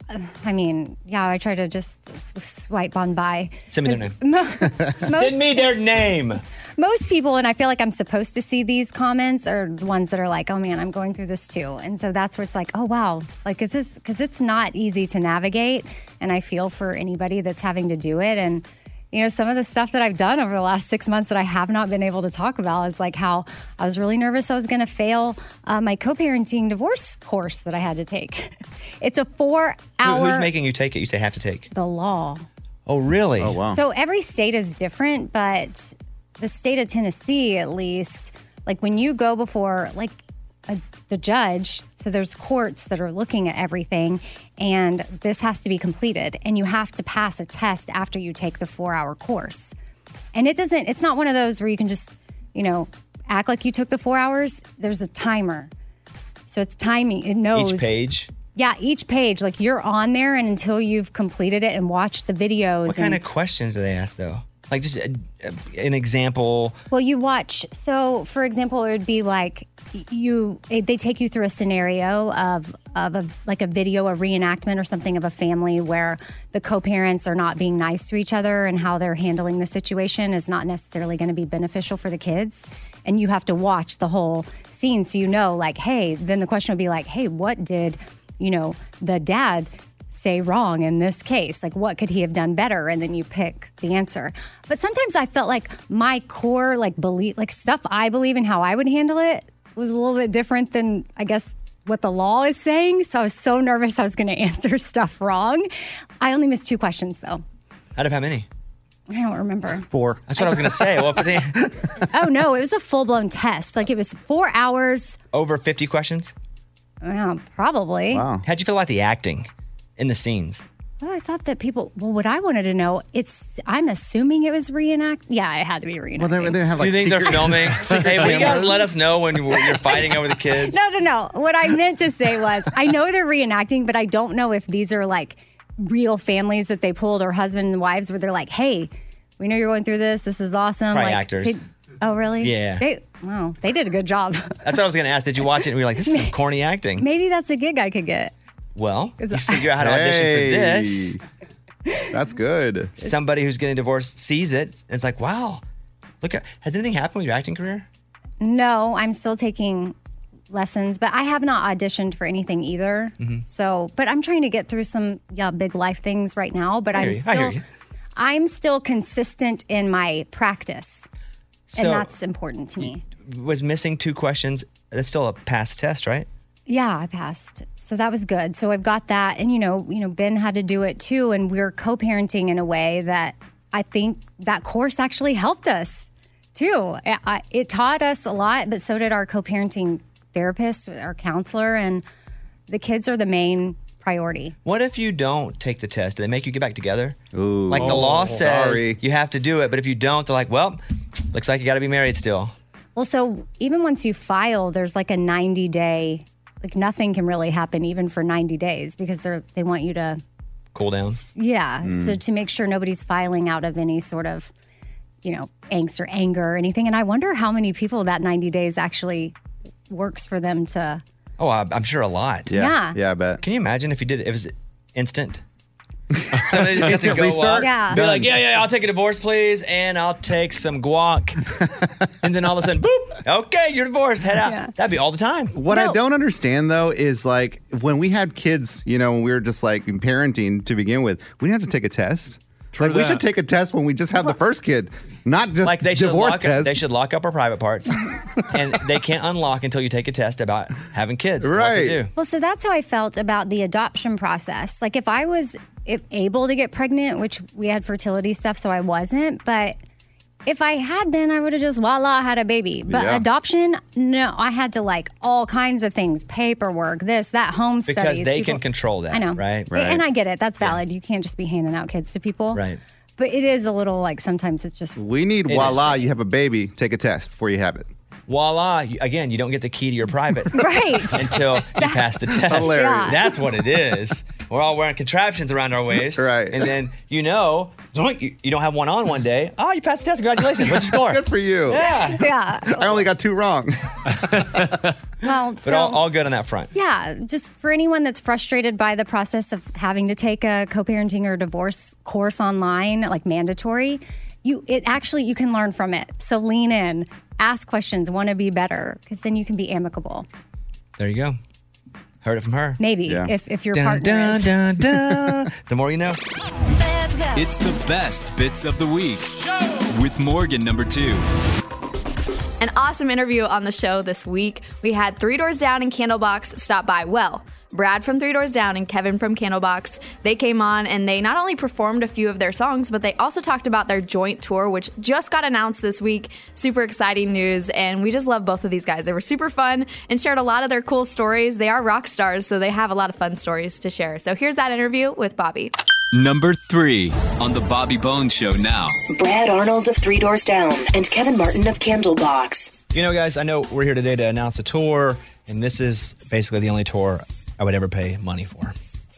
I mean, yeah, I try to just swipe on by. Send me their name. Most, Send me their name. most people, and I feel like I'm supposed to see these comments, are the ones that are like, oh man, I'm going through this too. And so that's where it's like, oh wow, like it's just, because it's not easy to navigate. And I feel for anybody that's having to do it. And you know, some of the stuff that I've done over the last six months that I have not been able to talk about is like how I was really nervous I was going to fail uh, my co-parenting divorce course that I had to take. It's a four hour... Who, who's making you take it? You say have to take. The law. Oh, really? Oh, wow. So every state is different, but the state of Tennessee, at least, like when you go before like a, the judge, so there's courts that are looking at everything, and this has to be completed, and you have to pass a test after you take the four-hour course. And it doesn't, it's not one of those where you can just, you know, act like you took the four hours. There's a timer. So it's timing. It knows. Each page? Yeah, each page. Like you're on there, and until you've completed it and watched the videos. What and, kind of questions do they ask, though? Like just a, a, an example. Well, you watch. So, for example, it would be like you. They take you through a scenario of of a, like a video, a reenactment or something of a family where the co-parents are not being nice to each other, and how they're handling the situation is not necessarily going to be beneficial for the kids. And you have to watch the whole scene, so you know, like, hey. Then the question would be like, hey, what did you know the dad say wrong in this case? Like, what could he have done better? And then you pick the answer. But sometimes I felt like my core, like, belief, like stuff I believe in how I would handle it was a little bit different than, I guess, what the law is saying. So I was so nervous I was going to answer stuff wrong. I only missed two questions, though. Out of how many? I don't remember. Four. That's what I was going to say. Well, but they, Oh, no, it was a full-blown test. Like, it was four hours. over fifty questions? Well, probably. Wow. How'd you feel about the acting in the scenes? Well, I thought that people, well, what I wanted to know, it's, I'm assuming it was reenact. Yeah, it had to be reenacting. Well, they, they have Do like you think secret, they're filming? secret Hey, will you guys cameras? let us know when you're fighting over the kids? No, no, no. What I meant to say was, I know they're reenacting, but I don't know if these are like real families that they pulled, or husband and wives where they're like, hey, we know you're going through this. This is awesome. Probably like, actors. could- oh, really? Yeah. They, wow, they did a good job. That's what I was going to ask. Did you watch it and we were like, this is some corny acting? Maybe that's a gig I could get. Well, Is you it- figure out how to audition Hey. for this. That's good. Somebody who's getting divorced sees it and it's like, wow, look at, has anything happened with your acting career? No, I'm still taking lessons, but I have not auditioned for anything either. Mhm. So, but I'm trying to get through some yeah big life things right now. But I hear I'm you. I hear still, you. I'm still consistent in my practice, So- and that's important to me. Was missing two questions, that's still a past test, right? Yeah, I passed. So that was good. So I've got that. And, you know, you know, Ben had to do it too. And we're co-parenting in a way that I think that course actually helped us too. It, I, it taught us a lot, but so did our co-parenting therapist, our counselor, and the kids are the main priority. What if you don't take the test? Do they make you get back together? Ooh. Like the law Oh, says sorry. you have to do it, but if you don't, they're like, well, looks like you got to be married still. Well, so even once you file, there's like a ninety day, like nothing can really happen even for ninety days because they're, they want you to, Cool down. yeah. Mm. So to make sure nobody's filing out of any sort of, you know, angst or anger or anything. And I wonder how many people that ninety days actually works for them to. Oh, I, I'm sure a lot. Yeah. Yeah. Yeah, I bet. Can you imagine if you did it? It was instant. So they just get to Instant go restart? up, Yeah. be like, yeah, yeah, I'll take a divorce, please, and I'll take some guac. And then all of a sudden, boop, okay, you're divorced, head out. Yeah. That'd be all the time. What I don't understand though is like when we had kids, you know, when we were just like parenting to begin with, we didn't have to take a test. Like we that. should take a test when we just have the first kid, not just Like they should divorce lock test. up, they should lock up our private parts, and they can't unlock until you take a test about having kids. and what to Right. do. Well, so that's how I felt about the adoption process. Like if I was if able to get pregnant, which we had fertility stuff, so I wasn't, but if I had been, I would have just voila had a baby. But Yeah. adoption, no, I had to like all kinds of things, paperwork, this, that, home Because studies. they People- can control that, I know, right? And I get it. That's valid. You can't just be handing out kids to people, Right. But it is a little like sometimes it's just we need It voila, you have a baby, take a test before you have it. voila, you, again, you don't get the key to your private Right. until you pass the test. Hilarious. Yeah. That's what it is. We're all wearing contraptions around our waist. Right. And then, you know, you, you don't have one on one day. Oh, you passed the test. Congratulations. What'd you score? Good for you. Yeah. Yeah. I only got two wrong. Well, But so, all, all good on that front. yeah, just for anyone that's frustrated by the process of having to take a co-parenting or divorce course online, like mandatory, you it actually you can learn from it. So lean in, ask questions, want to be better, because then you can be amicable. There you go. Heard it from her. Maybe if if your Dun, partner dun, is. dun, dun. The more you know. It's the best bits of the week with Morgan number two. An awesome interview on the show this week. We had Three Doors Down and Candlebox stop by. Well, Brad from Three Doors Down and Kevin from Candlebox, they came on and they not only performed a few of their songs, but they also talked about their joint tour, which just got announced this week. Super exciting news, and we just love both of these guys. They were super fun and shared a lot of their cool stories. They are rock stars, so they have a lot of fun stories to share. So here's that interview with Bobby. Number three on the Bobby Bones Show now. Brad Arnold of Three Doors Down and Kevin Martin of Candlebox. You know, guys, I know we're here today to announce a tour, and this is basically the only tour I would ever pay money for.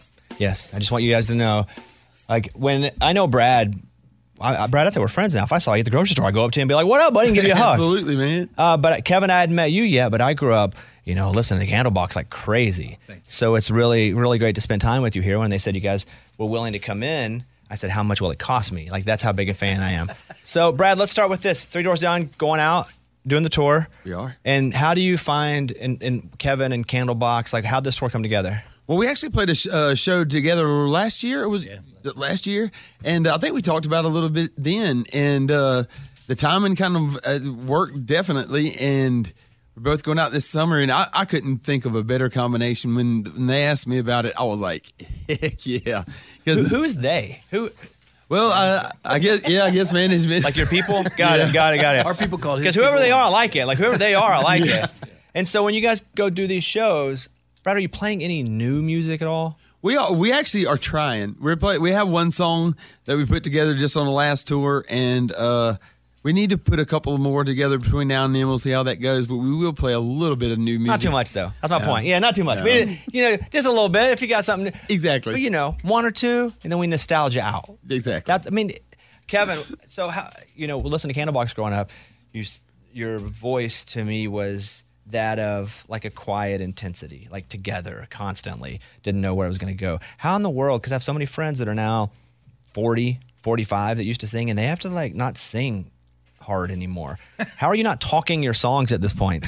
Yes, I just want you guys to know. Like, when I know Brad, I, I, Brad, I'd say we're friends now. If I saw you at the grocery store, I'd go up to him and be like, what up, buddy, and give you a hug. Absolutely, man. Uh, but Kevin, I hadn't met you yet, but I grew up, you know, listening to Candlebox like crazy. So it's really, really great to spend time with you here. When they said you guys were willing to come in, I said, how much will it cost me? Like, that's how big a fan I am. So, Brad, let's start with this. Three Doors Down, going out, doing the tour. We are. And how do you find, and, and Kevin and Candlebox, like, how'd this tour come together? Well, we actually played a sh- uh, show together last year. It was last year, and uh, I think we talked about it a little bit then. And uh, the timing kind of uh, worked definitely. And we're both going out this summer, and I, I couldn't think of a better combination. When, when they asked me about it, I was like, heck yeah. Who, who's they? Who? Well, I, I guess, yeah, I guess management. Like your people? Got it, got it, got it. Our people called his Because whoever people. they are, I like it. Like, whoever they are, I like it. And so when you guys go do these shows, Brad, are you playing any new music at all? We are. We actually are trying. We're play, We have one song that we put together just on the last tour, and uh, we need to put a couple more together between now and then. We'll see how that goes, but we will play a little bit of new music. Not too much, though. That's my No. point. Yeah, not too much. No. We, you know, just a little bit if you got something. Exactly. But, you know, one or two, and then we nostalgia out. Exactly. That's. I mean, Kevin, so, how, you know, listening to Candlebox growing up, you, your voice to me was that of like a quiet intensity, like together constantly, didn't know where it was going to go. How in the world, because I have so many friends that are now forty, forty-five that used to sing, and they have to like not sing hard anymore. How are you not talking your songs at this point?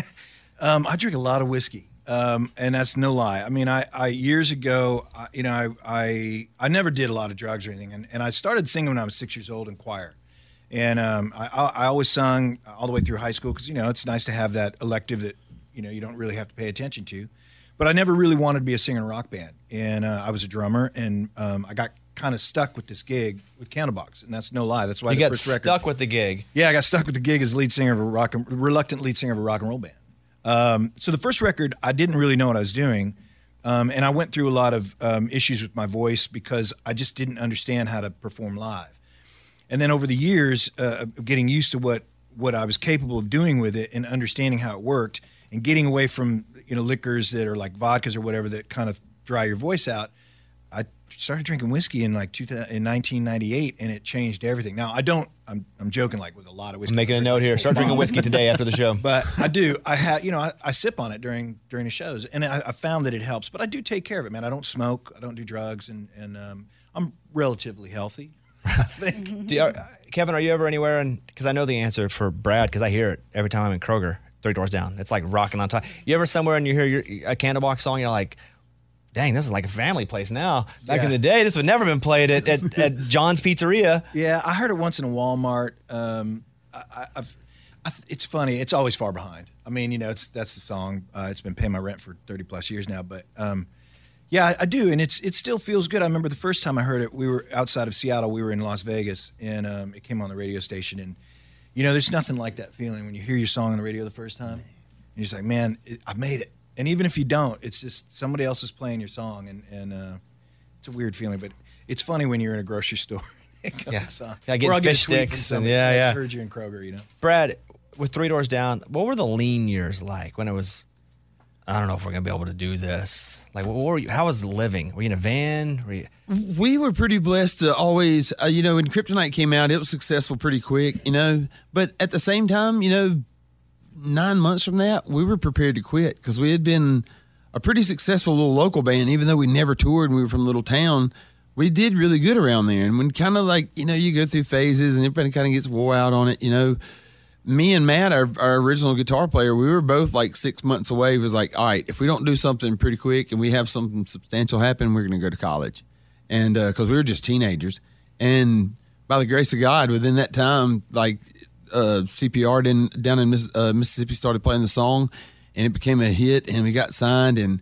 um, I drink a lot of whiskey, um, and that's no lie. I mean, I, I years ago, I, you know, I, I I never did a lot of drugs or anything, and, and I started singing when I was six years old in choir. And um, I, I always sung all the way through high school because, you know, it's nice to have that elective that, you know, you don't really have to pay attention to. But I never really wanted to be a singer in a rock band. And uh, I was a drummer, and um, I got kind of stuck with this gig with Candlebox. And that's no lie. That's why You the got first record. stuck with the gig. Yeah, I got stuck with the gig as lead singer of a rock and, reluctant lead singer of a rock and roll band. Um, so the first record, I didn't really know what I was doing. Um, and I went through a lot of um, issues with my voice because I just didn't understand how to perform live. And then over the years uh, of getting used to what, what I was capable of doing with it and understanding how it worked and getting away from, you know, liquors that are like vodkas or whatever that kind of dry your voice out, I started drinking whiskey in like two thousand, in nineteen ninety-eight, and it changed everything. Now, I don't, I'm, I'm joking like with a lot of whiskey. I'm making a note here. Start drinking whiskey today after the show. But I do. I have, you know, I, I sip on it during during the shows, and I, I found that it helps. But I do take care of it, man. I don't smoke. I don't do drugs, and, and um, I'm relatively healthy. Do you, are, Kevin, are you ever anywhere? And because I know the answer for Brad, because I hear it every time I'm in Kroger, Three Doors Down. It's like rocking on top. You ever somewhere and you hear your, a Candlebox song, you're like, dang, this is like a family place now. Back Yeah. in the day, this would never been played at, at, at John's Pizzeria. Yeah, I heard it once in a Walmart. Um, I, I, I've, I, it's funny. It's always far behind. I mean, you know, it's that's the song. Uh, it's been paying my rent for thirty plus years now. But um, yeah, I, I do, and it's it still feels good. I remember the first time I heard it. We were outside of Seattle. We were in Las Vegas, and um, it came on the radio station. And you know, there's nothing like that feeling when you hear your song on the radio the first time. And you're just like, man, it, I made it. And even if you don't, it's just somebody else is playing your song, and and uh, it's a weird feeling. But it's funny when you're in a grocery store. It comes Yeah. on. Yeah, getting Or I'll get a fish tweet from sticks and- somebody, yeah, "I yeah. heard you in Kroger," you know. Brad, with Three Doors Down, what were the lean years like when it was, I don't know if we're going to be able to do this. Like, what were you, how was the living? Were you in a van? Were you... We were pretty blessed to always, uh, you know, when Kryptonite came out, it was successful pretty quick, you know. But at the same time, you know, nine months from that, we were prepared to quit because we had been a pretty successful little local band. Even though we never toured and we were from a little town, we did really good around there. And when kind of like, you know, you go through phases and everybody kind of gets wore out on it, you know. Me and Matt, our, our original guitar player, we were both like six months away. It was like, all right, if we don't do something pretty quick and we have something substantial happen, we're going to go to college. And because uh, we were just teenagers. And by the grace of God, within that time, like uh, C P R didn't, down in Miss, uh, Mississippi started playing the song, and it became a hit, and we got signed. And,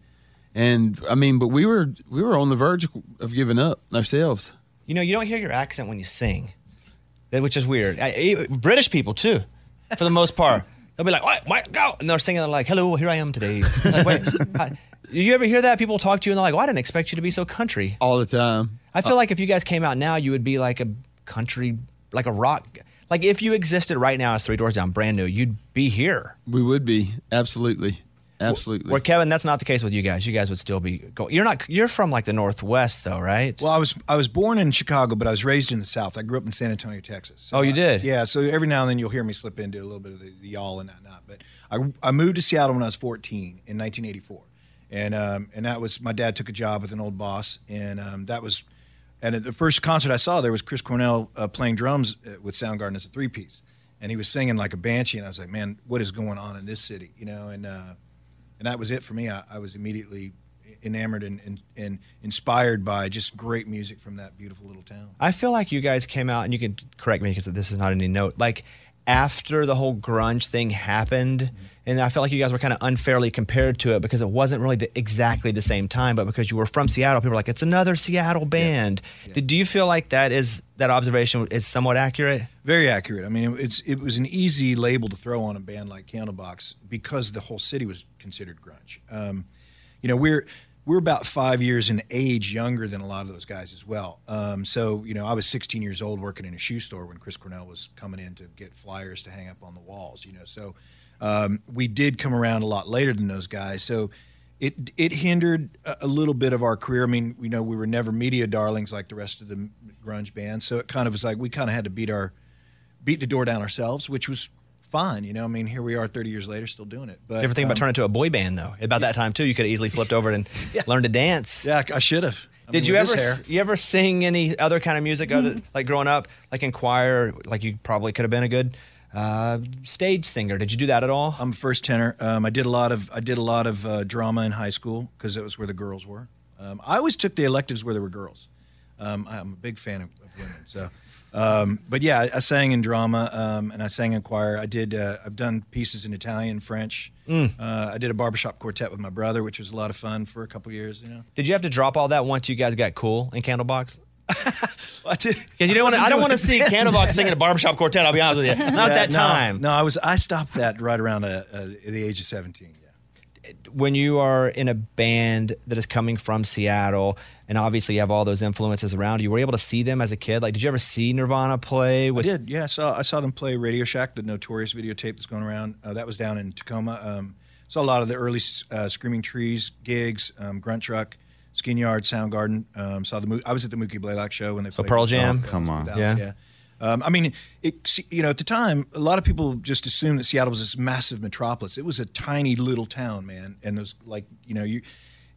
and I mean, but we were we were on the verge of giving up ourselves. You know, you don't hear your accent when you sing, which is weird. I, British people, too. For the most part, they'll be like, "What? What? Go!" And they're singing like, "Hello, here I am today." Like, wait, I, you ever hear that? People talk to you and they're like, "Well, I didn't expect you to be so country." All the time. I feel uh, like if you guys came out now, you would be like a country, like a rock. Like if you existed right now as Three Doors Down, brand new, you'd be here. We would be absolutely, absolutely. Where Kevin, that's not the case with you guys. You guys would still be going. You're not. You're from like the Northwest, though, right? Well, I was I was born in Chicago, but I was raised in the South. I grew up in San Antonio, Texas. So oh, you did? I, yeah. So every now and then you'll hear me slip into a little bit of the, the y'all and that not. But I I moved to Seattle when I was fourteen in nineteen eighty-four, and um and that was my dad took a job with an old boss, and um that was, and at the first concert I saw there was Chris Cornell uh, playing drums with Soundgarden as a three piece, and he was singing like a banshee, and I was like, man, what is going on in this city, you know, and. uh And that was it for me. I, I was immediately enamored and, and, and inspired by just great music from that beautiful little town. I feel like you guys came out, and you can correct me because this is not any note, like after the whole grunge thing happened, mm-hmm. and I felt like you guys were kind of unfairly compared to it because it wasn't really the, exactly the same time, but because you were from Seattle, people were like, it's another Seattle band. Yeah. Yeah. Did, do you feel like that is that observation is somewhat accurate? Very accurate. I mean, it, it's it was an easy label to throw on a band like Candlebox because the whole city was considered grunge. Um, you know, we're we're about five years in age younger than a lot of those guys as well. Um, so, you know, I was sixteen years old working in a shoe store when Chris Cornell was coming in to get flyers to hang up on the walls, you know. So um, we did come around a lot later than those guys. So it it hindered a, a little bit of our career. I mean, you know, we were never media darlings like the rest of the grunge bands. So it kind of was like we kind of had to beat our beat the door down ourselves, which was fine, you know. I mean, here we are thirty years later still doing it. But you ever think um, about turning into a boy band, though? About that time, too, you could have easily flipped over and yeah. learned to dance. Yeah, I should have. I Did mean, you ever you ever sing any other kind of music, other, like growing up, like in choir? Like you probably could have been a good uh, stage singer. Did you do that at all? I'm a first tenor. Um, I did a lot of I did a lot of uh, drama in high school because that was where the girls were. Um, I always took the electives where there were girls. Um, I'm a big fan of, of women, so. Um, but yeah, I, I sang in drama, um, and I sang in choir. I did, uh, I've done pieces in Italian, French. Mm. Uh, I did a barbershop quartet with my brother, which was a lot of fun for a couple years, you know. Did you have to drop all that once you guys got cool in Candlebox? Well, I did. Because you didn't want to, I don't want to see Candlebox singing a barbershop quartet, I'll be honest with you. Not yeah, at that no, time. No, I was, I stopped that right around uh, uh, the age of seventeen, yeah. When you are in a band that is coming from Seattle, and obviously you have all those influences around you, were you able to see them as a kid? Like, did you ever see Nirvana play? With- I did, yeah. I saw, I saw them play Radio Shack, the Notorious videotape that's going around. Uh, that was down in Tacoma. Um, saw a lot of the early uh, Screaming Trees gigs, um, Grunt Truck, Skin Yard, Soundgarden. Um, saw the Mo- I was at the Mookie Blaylock show when they so played. Pearl Jam? Oh, come on. Yeah. yeah. Um, I mean, it, you know, at the time, a lot of people just assumed that Seattle was this massive metropolis. It was a tiny little town, man. And there's like, you know, you.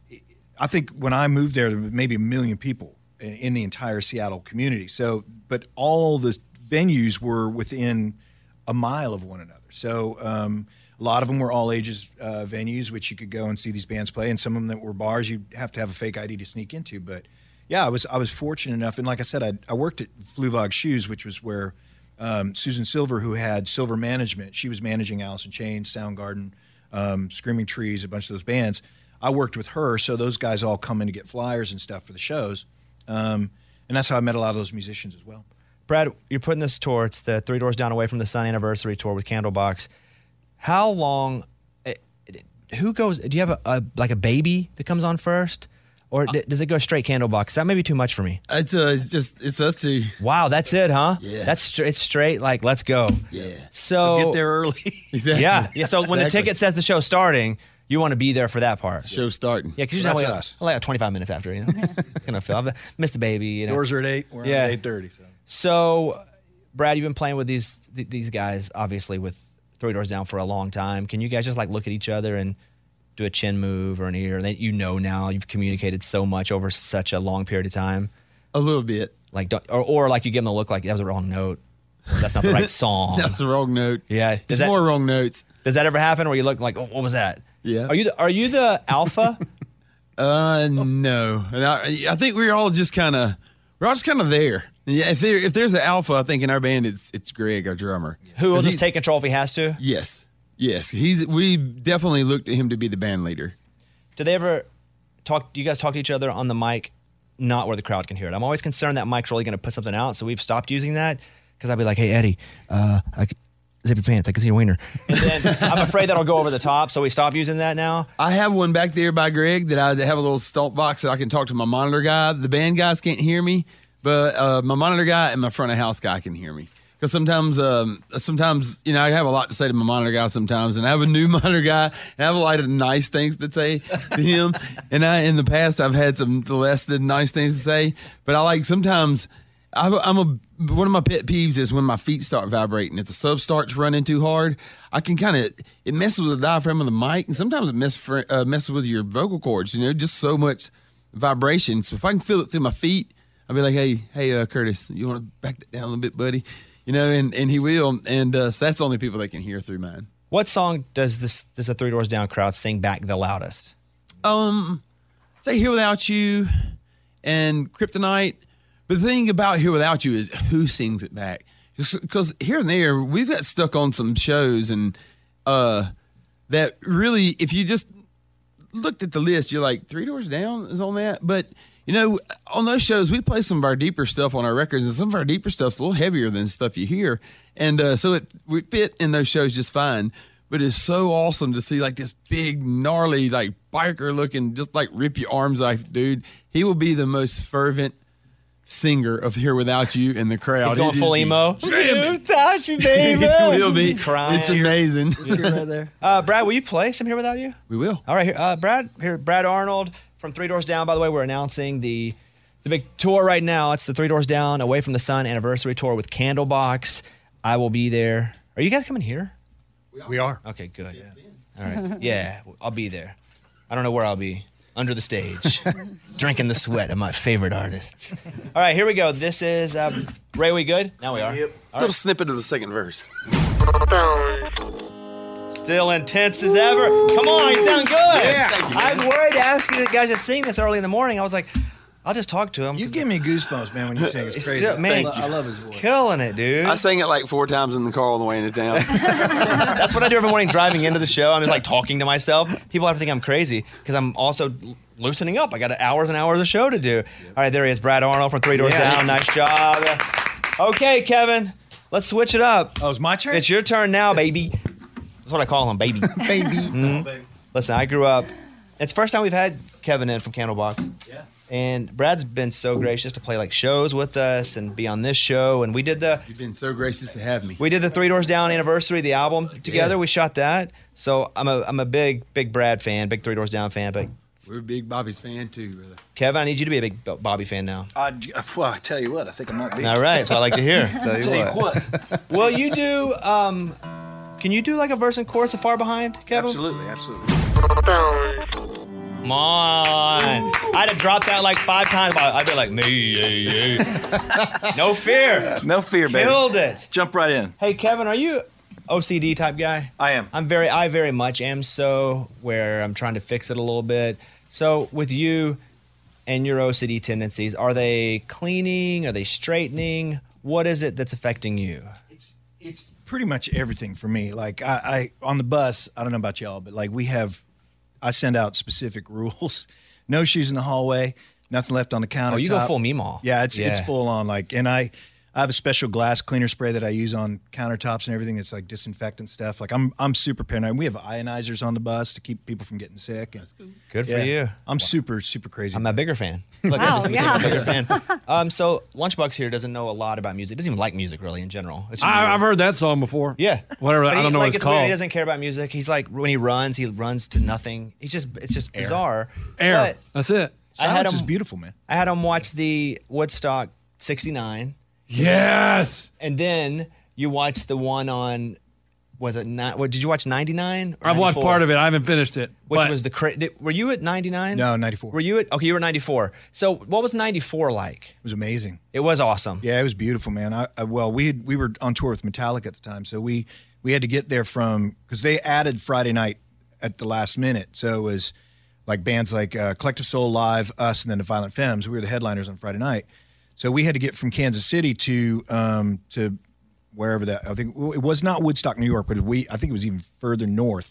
I think when I moved there, there were maybe a million people in, in the entire Seattle community. So, but all the venues were within a mile of one another. So um, a lot of them were all ages uh, venues, which you could go and see these bands play. And some of them that were bars, you'd have to have a fake I D to sneak into. But yeah, I was I was fortunate enough, and like I said, I, I worked at Fluvog Shoes, which was where um, Susan Silver, who had Silver Management, she was managing Alice in Chains, Soundgarden, um, Screaming Trees, a bunch of those bands. I worked with her, so those guys all come in to get flyers and stuff for the shows, um, and that's how I met a lot of those musicians as well. Brad, you're putting this tour. It's the Three Doors Down Away from the Sun anniversary tour with Candlebox. How long? Who goes? Do you have a, a like a baby that comes on first? Or d- does it go straight Candlebox? That may be too much for me. It's uh, it's just it's us two. Wow, that's it, huh? Yeah. That's straight. It's straight. Like, let's go. Yeah. So, So get there early. Exactly. Yeah, yeah. So when the Exactly. ticket says the show's starting, you want to be there for that part. Show starting. Yeah, because That's usually us. like twenty-five minutes after, you know, gonna feel. I've missed the baby. You know, Doors are at eight. We're Yeah. at eight thirty. So. So, Brad, you've been playing with these th- these guys, obviously, with Three Doors Down for a long time. Can you guys just like look at each other and do a chin move or an ear that you know now you've communicated so much over such a long period of time? A little bit. Like, don't, or, or like you give them a look like that was the wrong note. Or that's not the right song. That was the wrong note. Yeah, There's more wrong notes. Does that ever happen where you look like, oh, what was that? Yeah. Are you the, are you the alpha? Uh, no. And I, I think we're all just kind of we're all just kind of there. Yeah. If there if there's an alpha, I think in our band it's it's Greg, our drummer, Who will 'Cause just he's- take control if he has to? Yes. Yes. He's we definitely looked at him to be the band leader. Do they ever talk? Do you guys talk to each other on the mic, not where the crowd can hear it? I'm always concerned that mic's really going to put something out, so we've stopped using that because I'd be like, "Hey Eddie, uh, I c- zip your pants. I can see your wiener," and then I'm afraid that'll go over the top, so we stop using that now. I have one back there by Greg that I have a little stomp box that I can talk to my monitor guy. The band guys can't hear me, but uh, my monitor guy and my front of house guy can hear me. Because sometimes, um, sometimes you know, I have a lot to say to my monitor guy sometimes, and I have a new monitor guy, and I have a lot of nice things to say to him. And I, in the past, I've had some less than nice things to say, but I like sometimes. I've, I'm a one of my pet peeves is when my feet start vibrating. If the sub starts running too hard, I can kind of it messes with the diaphragm of the mic, and sometimes it mess, uh, messes with your vocal cords. You know, just so much vibration. So if I can feel it through my feet, I'll be like, "Hey, hey, uh, Curtis, you want to back that down a little bit, buddy?" You know, and, and he will, and uh, so that's the only people that can hear through mine. What song does this does the Three Doors Down crowd sing back the loudest? Um, say Here Without You and Kryptonite. But the thing about Here Without You is who sings it back. Because here and there, we've got stuck on some shows and uh, that really, if you just looked at the list, you're like, Three Doors Down is on that. But, you know, on those shows, we play some of our deeper stuff on our records, and some of our deeper stuff's a little heavier than stuff you hear. And uh, so it we fit in those shows just fine. But it's so awesome to see like this big, gnarly, like biker looking, just like rip your arms off, dude. He will be the most fervent singer of Here Without You in the crowd. He's going He'll full just be emo. jamming. Touch you, baby. He will be. He's crying. It's amazing. right there. Uh, Brad, will you play some Here Without You? We will. All right, here, uh, Brad. Here, Brad Arnold from Three Doors Down. By the way, we're announcing the the big tour right now. It's the Three Doors Down Away from the Sun anniversary tour with Candlebox. I will be there. Are you guys coming here? We are. Okay, good. All right. Yeah, I'll be there. I don't know where I'll be. Under the stage, drinking the sweat of my favorite artists. All right, here we go. This is um, Ray. We good? Now we are. Yep. All Little right. snippet of the second verse. Still intense as ever. Come on, you sound good. Yeah. Thank you, man. I was worried to ask you guys to sing this early in the morning. I was like, I'll just talk to him. You give me goosebumps, man, when you sing. It's It's crazy. still- man, I love his voice. Killing it, dude. I sang it like four times in the car on the way into town. That's what I do every morning driving into the show. I'm just like talking to myself. People have to think I'm crazy because I'm also loosening up. I got hours and hours of show to do. All right, there he is, Brad Arnold from Three Doors Yeah. Down. Nice job. Okay, Kevin, let's switch it up. Oh, it's my turn? It's your turn now, baby. That's what I call him, baby. Baby. Mhm. Listen, I grew up. It's the first time we've had Kevin in from Candlebox. Yeah. And Brad's been so gracious to play like shows with us and be on this show. And we did the You've been so gracious to have me. we did the Three Doors Down anniversary, the album together. Yeah. We shot that. So I'm a I'm a big big Brad fan, big Three Doors Down fan. But We're a big Bobby's fan too, brother. Kevin, I need you to be a big Bobby fan now. I, well, I tell you what, I think I might be. All right, that's what I like to hear. Tell you, what. Will you do? Um, can you do like a verse and chorus of Far Behind, Kevin? Absolutely, absolutely. Come on. I'd have dropped that like five times. but I'd be like, me, yeah, yeah. No fear. No fear, baby. Killed it. Jump right in. Hey, Kevin, are you O C D type guy? I am. I'm very, I very much am so, where I'm trying to fix it a little bit. So with you and your O C D tendencies, are they cleaning? Are they straightening? What is it that's affecting you? It's it's pretty much everything for me. Like I, I on the bus, I don't know about y'all, but like we have, I send out specific rules. No shoes in the hallway. Nothing left on the countertop. Oh, you go full Meemaw. Yeah, it's it's Yeah. full on. Like, and I, I have a special glass cleaner spray that I use on countertops and everything. It's like disinfectant stuff. Like I'm I'm super paranoid. We have ionizers on the bus to keep people from getting sick. And, That's good. Good for yeah, you. I'm super super crazy. I'm a bigger fan. Look, Wow, I'm just yeah. a bigger fan. Um, so Lunchbox here doesn't know a lot about music. Doesn't even like music really in general. It's I, I've heard that song before. Yeah, Whatever. But I he- don't know like, what it's it's weird. called. He doesn't care about music. He's like when he runs, he runs to nothing. He's just it's just bizarre. Air. But That's it. I had Silence him, is beautiful, man. I had him watch the Woodstock sixty-nine. Yes. And then you watched the one on was it not? What did you watch? ninety-nine? I've watched part of it. I haven't finished it. Which but was the cra- did- were you at ninety-nine? No, ninety-four. Were you at okay? You were ninety-four. So what was ninety-four like? It was amazing. It was awesome. Yeah, it was beautiful, man. I, I well, we had, we were on tour with Metallica at the time, so we we had to get there from because they added Friday night at the last minute, so it was like bands like uh, Collective Soul Live, us, and then the Violent Femmes. We were the headliners on Friday night, so we had to get from Kansas City to um, to wherever that I think it was not Woodstock, New York, but we I think it was even further north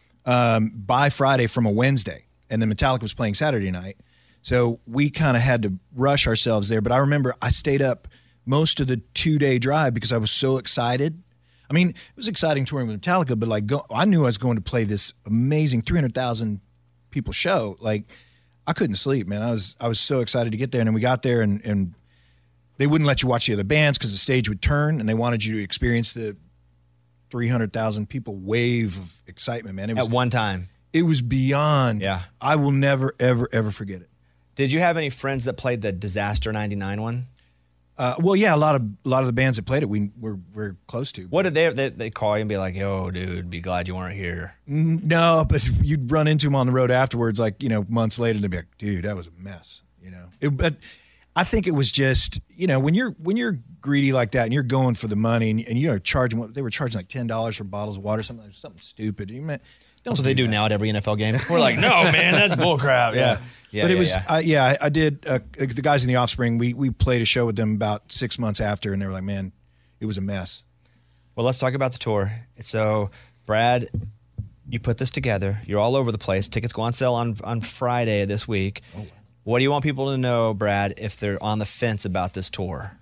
um, by Friday from a Wednesday, and then Metallica was playing Saturday night. So we kind of had to rush ourselves there. But I remember I stayed up most of the two-day drive because I was so excited. I mean, it was exciting touring with Metallica, but like go, I knew I was going to play this amazing three hundred thousand people show. Like I couldn't sleep, man. I was I was so excited to get there. And then we got there and, and they wouldn't let you watch the other bands because the stage would turn and they wanted you to experience the three hundred thousand people wave of excitement, man. It was, At one time. It was beyond. Yeah. I will never, ever, ever forget it. Did you have any friends that played the Disaster ninety-nine one? Uh, well, yeah, a lot of a lot of the bands that played it, we were we're close to. What did they, they they call you and be like, "Yo, dude, be glad you weren't here"? No, but you'd run into them on the road afterwards, like you know, months later, and they'd be like, "Dude, that was a mess." You know, it, but I think it was just you know when you're when you're greedy like that and you're going for the money and, and you know charging what they were charging like ten dollars for bottles of water, something something stupid. You mean, That's what they do now at every N F L game. We're like, "No, man, that's bullcrap." Yeah. Yeah, but it yeah, was, yeah. Uh, yeah, I, I did. Uh, the guys in the Offspring, we we played a show with them about six months after, and they were like, "Man, it was a mess." Well, let's talk about the tour. So, Brad, you put this together. You're all over the place. Tickets go on sale on on Friday this week. Oh. What do you want people to know, Brad, if they're on the fence about this tour?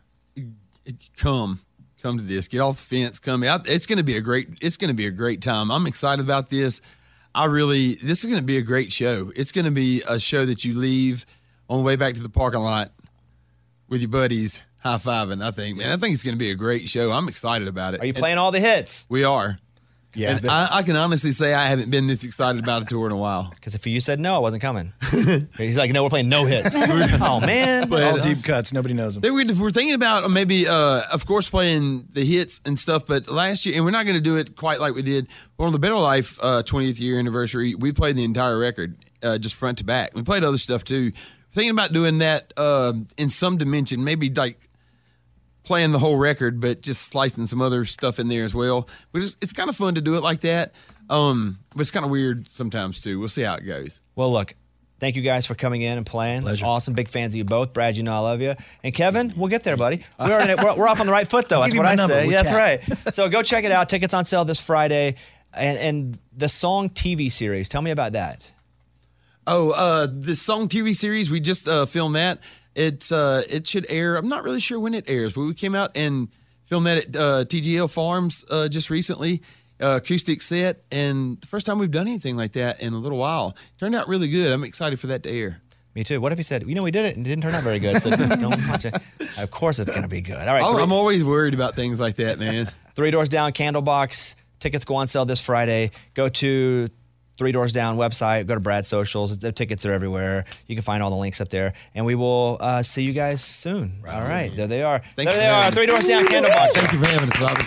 Come, come to this. Get off the fence. Come out. It's going to be a great. It's going to be a great time. I'm excited about this. I really, this is going to be a great show. It's going to be a show that you leave on the way back to the parking lot with your buddies high-fiving, I think. Man, I think it's going to be a great show. I'm excited about it. Are you playing all the hits? We are. Yeah. And I, I can honestly say I haven't been this excited about a tour in a while. Because if you said no, I wasn't coming. He's like, no, we're playing no hits. Oh, man. But all deep cuts, nobody knows them. They were, we're thinking about maybe, uh, of course, playing the hits and stuff, but last year, and we're not going to do it quite like we did, but on the Better Life uh, twentieth year anniversary, we played the entire record uh, just front to back. We played other stuff too. Thinking about doing that uh, in some dimension, maybe like playing the whole record, but just slicing some other stuff in there as well. But it's, it's kind of fun to do it like that. Um, but it's kind of weird sometimes too. We'll see how it goes. Well, look, thank you guys for coming in and playing. It's awesome. Big fans of you both. Brad, you know I love you. And Kevin, we'll get there, buddy. We're, in it. we're, we're off on the right foot, though. I'll That's give what you I my number. say. We'll Yeah, that's chat. right. So go check it out. Tickets on sale this Friday. And, and the Song T V series. Tell me about that. Oh, uh, the Song T V series, we just uh, filmed that. It's uh, it should air. I'm not really sure when it airs, but we came out and filmed that at uh, T G L Farms uh, just recently, uh, acoustic set, and the first time we've done anything like that in a little while. Turned out really good. I'm excited for that to air. Me too. What if he said, you know, we did it and it didn't turn out very good, so don't watch it. Of course it's going to be good. All right. Oh, three, I'm always worried about things like that, man. Three Doors Down Candlebox. Tickets go on sale this Friday. Go to Three Doors Down website. Go to Brad's socials. The tickets are everywhere. You can find all the links up there. And we will uh, see you guys soon. Right. All right. There they are. Thank there you they are. having Three us. Doors Down Candlebox. Thank you for having us, Bobby.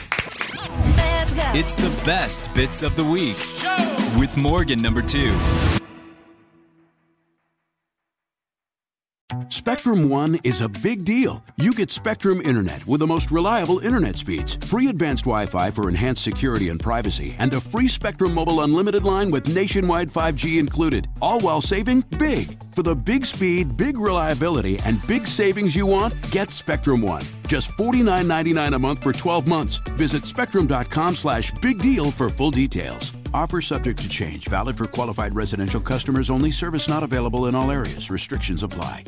It's the best bits of the week with Morgan number two. Spectrum One is a big deal. You get Spectrum Internet with the most reliable internet speeds, free advanced Wi-Fi for enhanced security and privacy, and a free Spectrum Mobile Unlimited line with nationwide five G included, all while saving big. For the big speed, big reliability, and big savings you want, get Spectrum One. Just forty-nine ninety-nine a month for twelve months. Visit spectrum.com slash big deal for full details. Offer subject to change. Valid for qualified residential customers only. Service not available in all areas. Restrictions apply.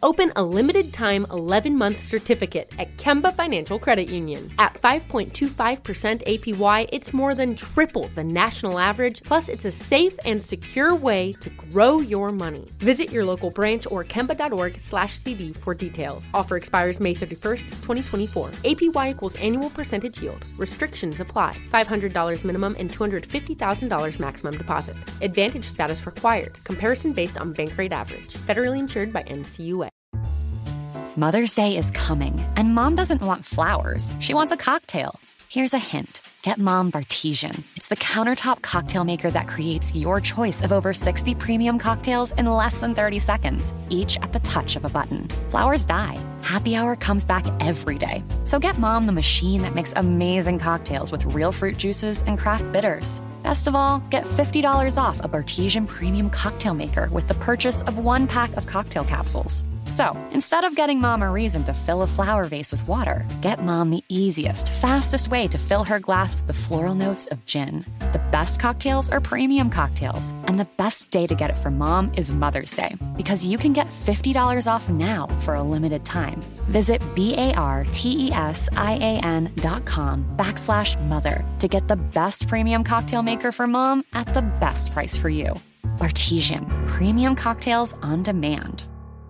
Open a limited time eleven month certificate at Kemba Financial Credit Union. At five point two five percent A P Y, it's more than triple the national average, plus it's a safe and secure way to grow your money. Visit your local branch or kemba.org slash CD for details. Offer expires May thirty-first, twenty twenty-four. A P Y equals annual percentage yield. Restrictions apply. five hundred dollars minimum and two hundred fifty thousand dollars maximum deposit. Advantage status required. Comparison based on bank rate average. Federally insured by N C U A. Mother's Day is coming, and Mom doesn't want flowers. She wants a cocktail. Here's a hint. Get Mom Bartesian. It's the countertop cocktail maker that creates your choice of over sixty premium cocktails in less than thirty seconds, each at the touch of a button. Flowers die. Happy Hour comes back every day. So get Mom the machine that makes amazing cocktails with real fruit juices and craft bitters. Best of all, get fifty dollars off a Bartesian premium cocktail maker with the purchase of one pack of cocktail capsules. So, instead of getting Mom a reason to fill a flower vase with water, get Mom the easiest, fastest way to fill her glass with the floral notes of gin. The best cocktails are premium cocktails, and the best day to get it for Mom is Mother's Day, because you can get fifty dollars off now for a limited time. Visit B-A-R-T-E-S-I-A-N dot com backslash mother to get the best premium cocktail maker for Mom at the best price for you. Bartesian, premium cocktails on demand.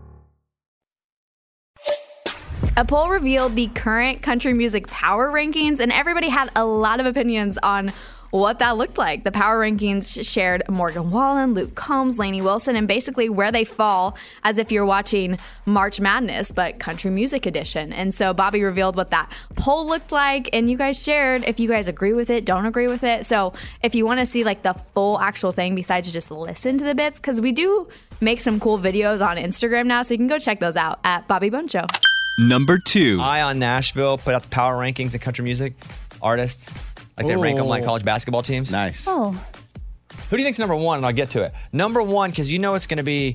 A poll revealed the current country music power rankings, and everybody had a lot of opinions on what that looked like. The power rankings shared Morgan Wallen, Luke Combs, Lainey Wilson, and basically where they fall as if you're watching March Madness, but country music edition. And so Bobby revealed what that poll looked like, and you guys shared if you guys agree with it, don't agree with it. So if you want to see like the full actual thing besides just listen to the bits, because we do make some cool videos on Instagram now, so you can go check those out at Bobby Bone Show. Number two. Eye on Nashville put out the power rankings in country music artists. Like they rank them like college basketball teams. Nice. Oh. Who do you think's number one? And I'll get to it. Number one, because you know it's going to be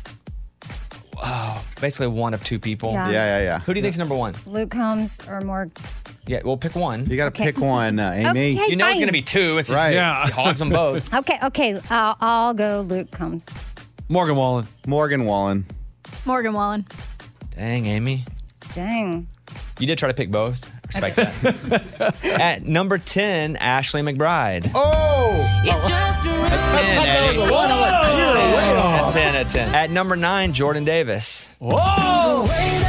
oh, basically one of two people. Yeah. Yeah, yeah, yeah. Who do you think's number one? Luke Combs or more. Yeah, well, pick one. You got to Okay. pick one, uh, Amy. Okay. You know it's fine. going to be two. It's Right. yeah. He hogs them both. Okay, okay. Uh, I'll go Luke Combs. Morgan Wallen. Morgan Wallen. Morgan Wallen. Dang, Amy. Dang. You did try to pick both. Respect that. At number ten, Ashley McBride. Oh! It's just a At ten, Eddie. You're way At off. ten, at ten. At number nine, Jordan Davis. Whoa!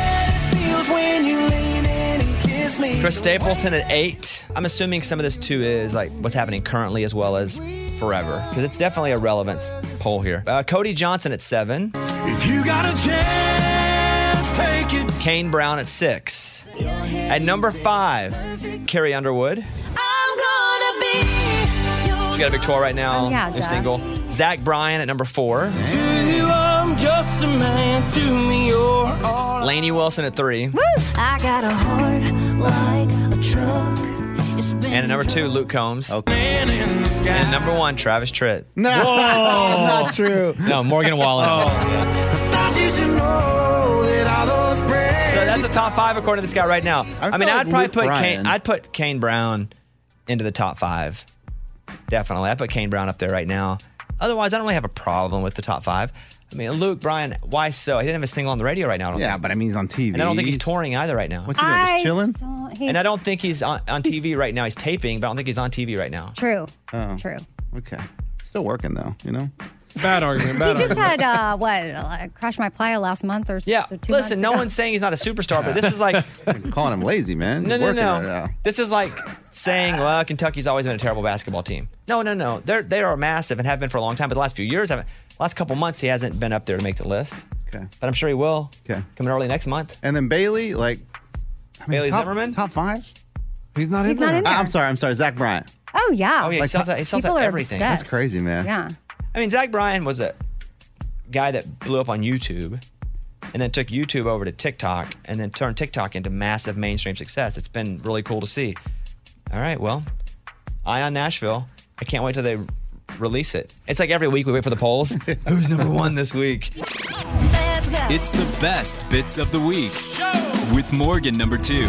Chris Stapleton at eight. I'm assuming some of this too is like what's happening currently as well as forever, because it's definitely a relevance poll here. Uh, Cody Johnson at seven. If you got a chance, take it. Kane Brown at six. At number five, Carrie Underwood. I'm gonna be She got a big tour right now. Oh, yeah, new duh. single. Zach Bryan at number four. to you, I'm just a man. To me, you're all. Lainey Wilson at three. Woo! I got a heart like a truck. It's been And at number two, Luke Combs. Man in the sky. And at number one, Travis Tritt. No, not true. No, Morgan Wallen. Thought you should know that all those prayers. So that's the top five according to this guy right now. I I, mean, feel I'd like probably Luke put Bryan. Kane. I'd put Kane Brown into the top five. Definitely, I put Kane Brown up there right now. Otherwise, I don't really have a problem with the top five. I mean, Luke Bryan, why so? He didn't have a single on the radio right now. I don't Yeah, think. but I mean, he's on T V. And I don't think he's touring either right now. What's he doing? I Just chilling? saw- he's- And I don't think he's on, on T V right now. He's taping, but I don't think he's on T V right now. True. Oh. True. Okay. Still working though, you know? Bad argument. Bad He just argument. had uh, what? Uh, Crash My Playa last month or Yeah, or two listen, months no ago. one's saying he's not a superstar, but this is like, I'm calling him lazy, man. no, He's no, working no. right now. This is like saying, well, Kentucky's always been a terrible basketball team. No, no, no. They're, they are massive and have been for a long time, but the last few years, haven't, last couple months, he hasn't been up there to make the list. Okay. But I'm sure he will. Okay. Coming early next month. And then Bailey, like, I mean, Bailey top, Zimmerman? top five? He's not He's in not there. in there. Ah, I'm sorry, I'm sorry. Zach Bryant. Oh yeah. Oh, yeah, he Like, sells out, he sells People out are everything. obsessed. That's crazy, man. Yeah. I mean, Zach Bryan was a guy that blew up on YouTube and then took YouTube over to TikTok and then turned TikTok into massive mainstream success. It's been really cool to see. All right, well, Eye on Nashville. I can't wait till they release it. It's like every week we wait for the polls. Who's number one this week? It's the best bits of the week with Morgan number two.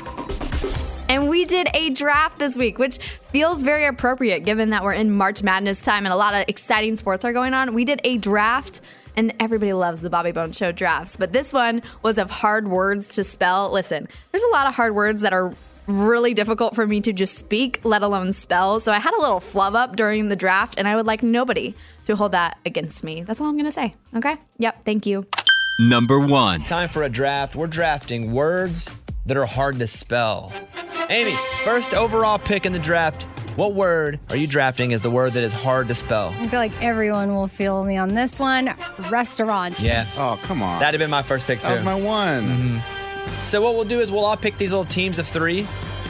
And we did a draft this week, which feels very appropriate given that we're in March Madness time and a lot of exciting sports are going on. We did a draft and everybody loves the Bobby Bones Show drafts. But this one was of hard words to spell. Listen, there's a lot of hard words that are really difficult for me to just speak, let alone spell. So I had a little flub up during the draft, and I would like nobody to hold that against me. That's all I'm going to say. Okay? Yep. Thank you. Number one. Time for a draft. We're drafting words that are hard to spell. Amy, first overall pick in the draft. What word are you drafting as the word that is hard to spell? I feel like everyone will feel me on this one. Restaurant. Yeah. Oh, come on. That'd have been my first pick, too. That was my one. Mm-hmm. So what we'll do is we'll all pick these little teams of three,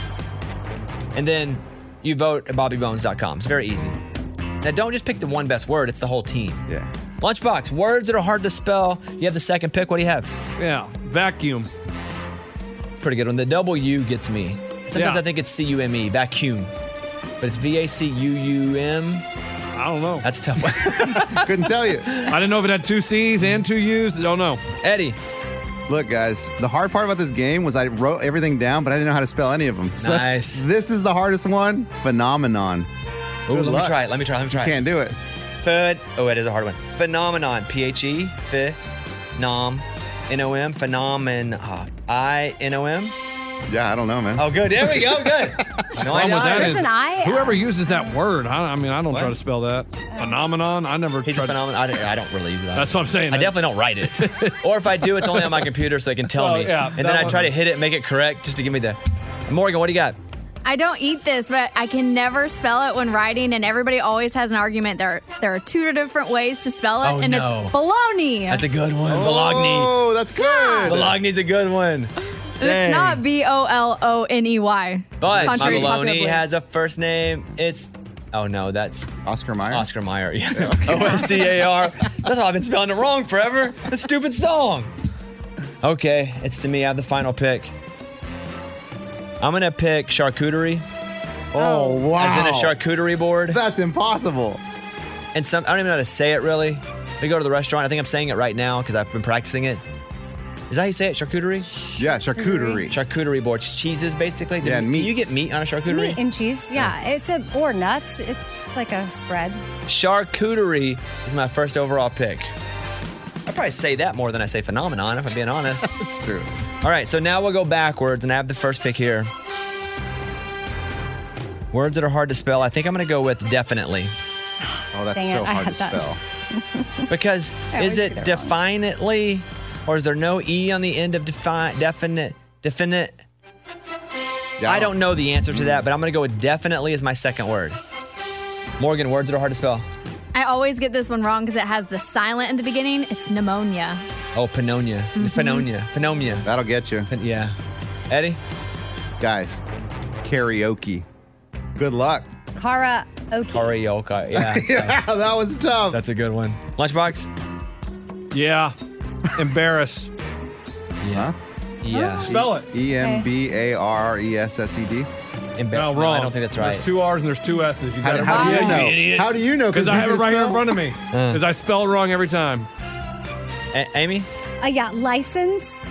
and then you vote at bobby bones dot com. It's very easy. Now, don't just pick the one best word. It's the whole team. Yeah. Lunchbox, words that are hard to spell. You have the second pick. What do you have? Yeah, vacuum. It's a pretty good one. The double U gets me. Sometimes Yeah. I think it's C U M E, vacuum. But it's V A C U U M. I don't know. That's a tough one. Couldn't tell you. I didn't know if it had two C's and two U's. I don't know. Eddie. Look, guys, the hard part about this game was I wrote everything down, but I didn't know how to spell any of them. So Nice. This is the hardest one. Phenomenon. Ooh, Good let luck. me try it. Let me try it. Let me try You it. can't do it. Phed- oh, it is a hard one. Phenomenon. P H E. Ph. Nom. N O M. Phenomenon. I N O M. Yeah, I don't know, man. Oh, good. There we go. Good. No Problem idea. with that There's is an I. whoever uses that word. I, I mean, I don't try What? to spell that. Phenomenon. I never He's tried. a phenomenon. I don't, I don't really use that. That's what I'm saying. I definitely don't write it. Or if I do, it's only on my computer so it can tell So, me. yeah, and that then I one- try to hit it and make it correct just to give me the. Morgan, what do you got? I don't eat this, but I can never spell it when writing, and everybody always has an argument. There, there are two different ways to spell it, Oh, and no. it's bologna. That's a good one. Bologna. Oh, that's good. Bologna's a good one. And it's not B O L O N E Y. But my Contrary to bologna popular has a first name. It's. Oh, no, that's. Oscar Mayer. Oscar Mayer, yeah. O S C A R. That's how I've been spelling it wrong forever. The stupid song. Okay, it's to me. I have the final pick. I'm going to pick charcuterie. Oh, wow. As in a charcuterie board. That's impossible. And some, I don't even know how to say it really. We go to the restaurant. I think I'm saying it right now because I've been practicing it. Is that how you say it? Charcuterie? Yeah, charcuterie. Charcuterie boards. Cheeses, basically. Yeah, Do- and Can you meats. get meat on a charcuterie? Meat and cheese. Yeah, it's a or nuts. It's just like a spread. Charcuterie is my first overall pick. I probably say that more than I say phenomenon, if I'm being honest. That's true. All right, so now we'll go backwards, and I have the first pick here. Words that are hard to spell. I think I'm going to go with definitely. Oh, that's Dang it, so I hard to had that. spell. Because I always is get it it wrong. definitely, or is there no E on the end of define, definite, definite? Yeah, I don't know the answer to that, but I'm going to go with definitely as my second word. Morgan, words that are hard to spell. I always get this one wrong because it has the silent in the beginning. It's pneumonia. Oh, pneumonia. Pneumonia. Pneumonia. That'll get you. Pn- Yeah. Eddie? Guys, karaoke. Good luck. Karaoke. Karaoke. Yeah. so Yeah, that was tough. that's a good one. Lunchbox? Yeah. Embarrass. Yeah. Yeah. Spell it. E M B A R E S S E D. Embar- No, no, wrong. I don't think that's right. There's two R's and there's two S's. You How, got it how wrong. do you You know? idiot. How do you know? Because I have it right here in front of me. Uh. Because I spell it wrong every time. A- Amy? Uh, yeah, license.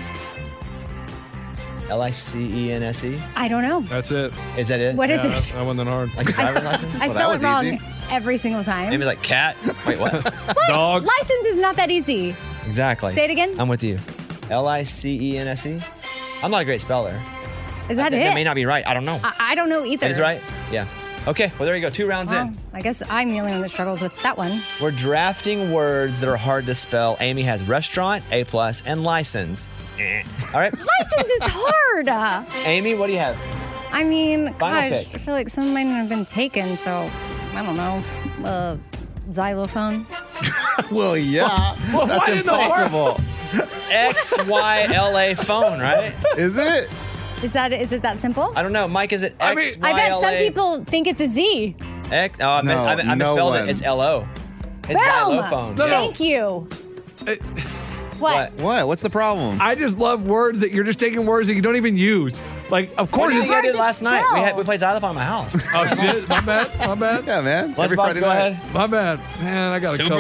L I C E N S E? I don't know. That's it. Is that it? What is Yeah, it? That, that wasn't that hard. Like a driver's license? I Well, that spell was it wrong easy. every single time. Amy's like cat? Wait, what? What? Dog. License is not that easy. Exactly. Say it again. I'm with you. L I C E N S E? I'm not a great speller. Is that That it? may not be right. I don't know. I, I don't know either. That is right? Yeah. Okay, well, there you go. Two rounds Well, in. I guess I'm the only one that struggles with that one. We're drafting words that are hard to spell. Amy has restaurant, A plus, and license. Eh. All right. License is hard. Uh, Amy, what do you have? I mean, Final gosh, pick. I feel like some of mine have been taken, so I don't know. Uh, xylophone. Well, yeah. Well, That's why didn't the hard- impossible. X Y L A phone, right? Is it? Is that is it that simple? I don't know. Mike, is it I mean- X Y I bet L some A? people think it's a Z. X? Oh, I, No, I, I no misspelled one. it. It's L O. It's Boom! xylophone. No, no. yeah. Thank you. Uh, What? What? What? What's the problem? I just love words that you're just taking words that you don't even use. Like, of What course, do you it's think I hard did to last night? We spell. had we played xylophone at my house. Oh, you did? My bad. My bad. Yeah, man. Every Lunchbox, Friday go night. ahead. My bad. Man, I got a couple.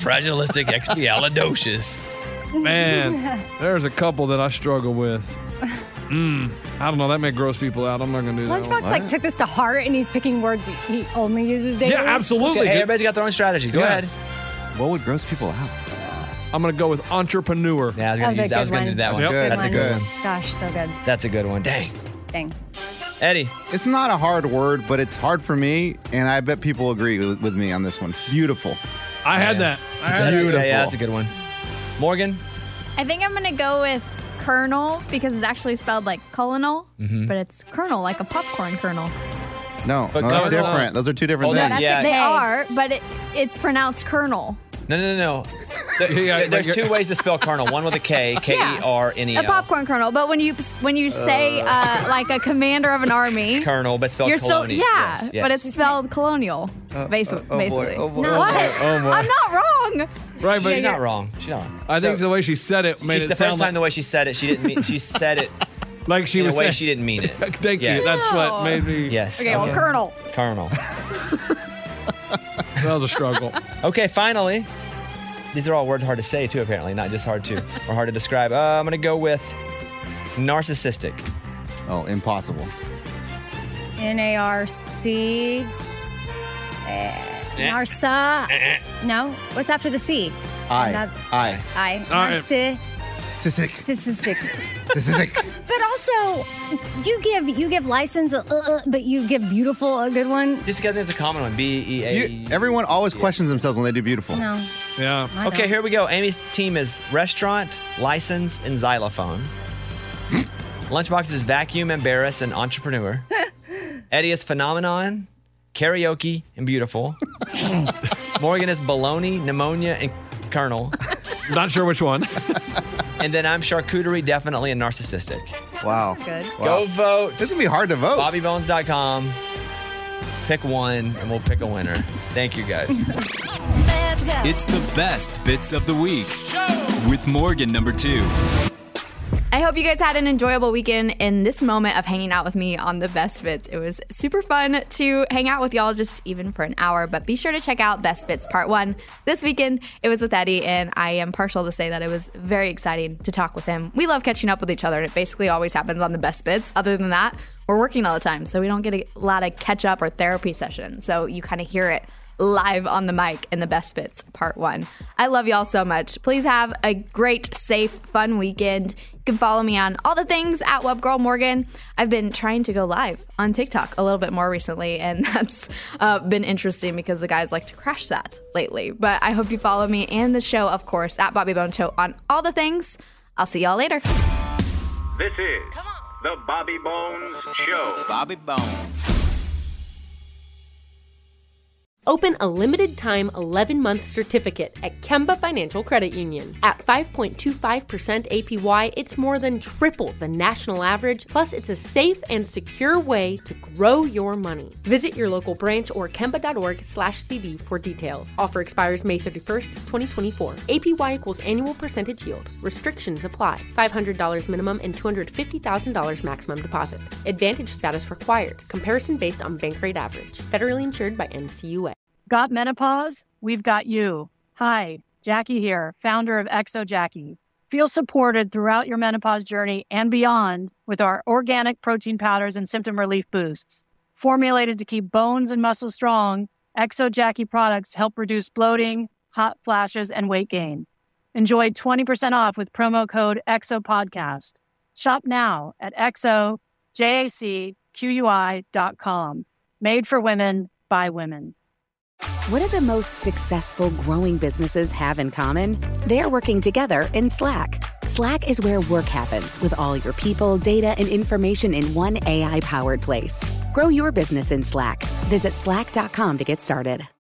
Supercalifragilisticexpialidocious. Man, there's a couple that I struggle with. Mm, I don't know. That may gross people out. I'm not gonna do that. Lunchbox one. like took this to heart, and he's picking words he, he only uses daily. Yeah, absolutely. Okay, hey, everybody's got their own strategy. Go Yes. ahead. What would gross people out? I'm going to go with entrepreneur. Yeah, I was Oh, going to the use. I was good going to one. do that one. Yep. Good That's one. a good one. Gosh, so good. That's a good one. Dang. Dang. Eddie. It's not a hard word, but it's hard for me, and I bet people agree with, with me on this one. Beautiful. I had that. I had That's a, that. yeah, yeah, that's a good one. Morgan. I think I'm going to go with kernel because it's actually spelled like colonel, Mhm. but it's kernel, like a popcorn kernel. No, But no, that's no, it's not. different. Those are two different Hold on, things. yeah. They are, but it, it's pronounced kernel. No, no, no, no. There- Yeah, there's like- two ways to spell kernel. One with a K, K E R N E A L. popcorn kernel. But when you when you say uh, like a commander of an army, Kernel, but spelled you're still colonial. yeah, Yes, yes. but it's spelled colonial, basi- oh boy, basically. oh boy, No, oh boy, what? oh boy. I'm not wrong. Right, but She's not wrong. She's not wrong. I think So- the way she said it made She's- it the sound first time like, the way she said it, she didn't mean. She said it like she in was a way saying. she didn't mean it. Thank Yes. you. That's No. what made me. Yes. Okay, well, kernel. Kernel. That was a struggle. Okay, finally. These are all words hard to say too, apparently, not just hard to or hard to describe. Uh, I'm gonna go with narcissistic. Oh, impossible. N A R C. Narsa. No. What's after the C? I. Not- I. I. All right. Narci- Sissy. Cissistic. Sissy. But also, you give you give license, uh, uh, but you give beautiful a good one. Just because it's a common one. B E A. You, everyone always questions themselves when they do beautiful. No. Yeah. I Okay, don't. here we go. Amy's team is restaurant, license, and xylophone. Lunchbox is vacuum, embarrass, and entrepreneur. Eddie is phenomenon, karaoke, and beautiful. Morgan is baloney, pneumonia, and kernel. Not sure which one. And then I'm charcuterie, definitely, and narcissistic. Wow. Good. Go vote. This is gonna be hard to vote. Bobby Bones dot com. Pick one, and we'll pick a winner. Thank you, guys. It's the best bits of the week with Morgan number two. I hope you guys had an enjoyable weekend in this moment of hanging out with me on the Best Bits. It was super fun to hang out with y'all just even for an hour, but be sure to check out Best Bits Part one. This weekend, it was with Eddie, and I am partial to say that it was very exciting to talk with him. We love catching up with each other, and it basically always happens on the Best Bits. Other than that, we're working all the time, so we don't get a lot of catch-up or therapy sessions, so you kind of hear it live on the mic in the Best Bits Part one. I love y'all so much. Please have a great, safe, fun weekend. You can follow me on all the things at WebGirlMorgan. I've been trying to go live on TikTok a little bit more recently, and that's uh, been interesting because the guys like to crash that lately. But I hope you follow me and the show, of course, at Bobby Bones Show on all the things. I'll see y'all later. This is the Bobby Bones Show. Bobby Bones. Open a limited time eleven month certificate at Kemba Financial Credit Union. At five point two five percent A P Y, it's more than triple the national average, plus it's a safe and secure way to grow your money. Visit your local branch or kemba.org slash CD for details. Offer expires May thirty-first, twenty twenty-four. A P Y equals annual percentage yield. Restrictions apply. five hundred dollars minimum and two hundred fifty thousand dollars maximum deposit. Advantage status required. Comparison based on bank rate average. Federally insured by N C U A. Got menopause? We've got you. Hi, Jackie here, founder of Exo Jackie. Feel supported throughout your menopause journey and beyond with our organic protein powders and symptom relief boosts. Formulated to keep bones and muscles strong, Exo Jackie products help reduce bloating, hot flashes, and weight gain. Enjoy twenty percent off with promo code EXOPODCAST. Shop now at exo jacqui dot com. Made for women by women. What do the most successful growing businesses have in common? They're working together in Slack. Slack is where work happens with all your people, data, and information in one A I-powered place. Grow your business in Slack. Visit slack dot com to get started.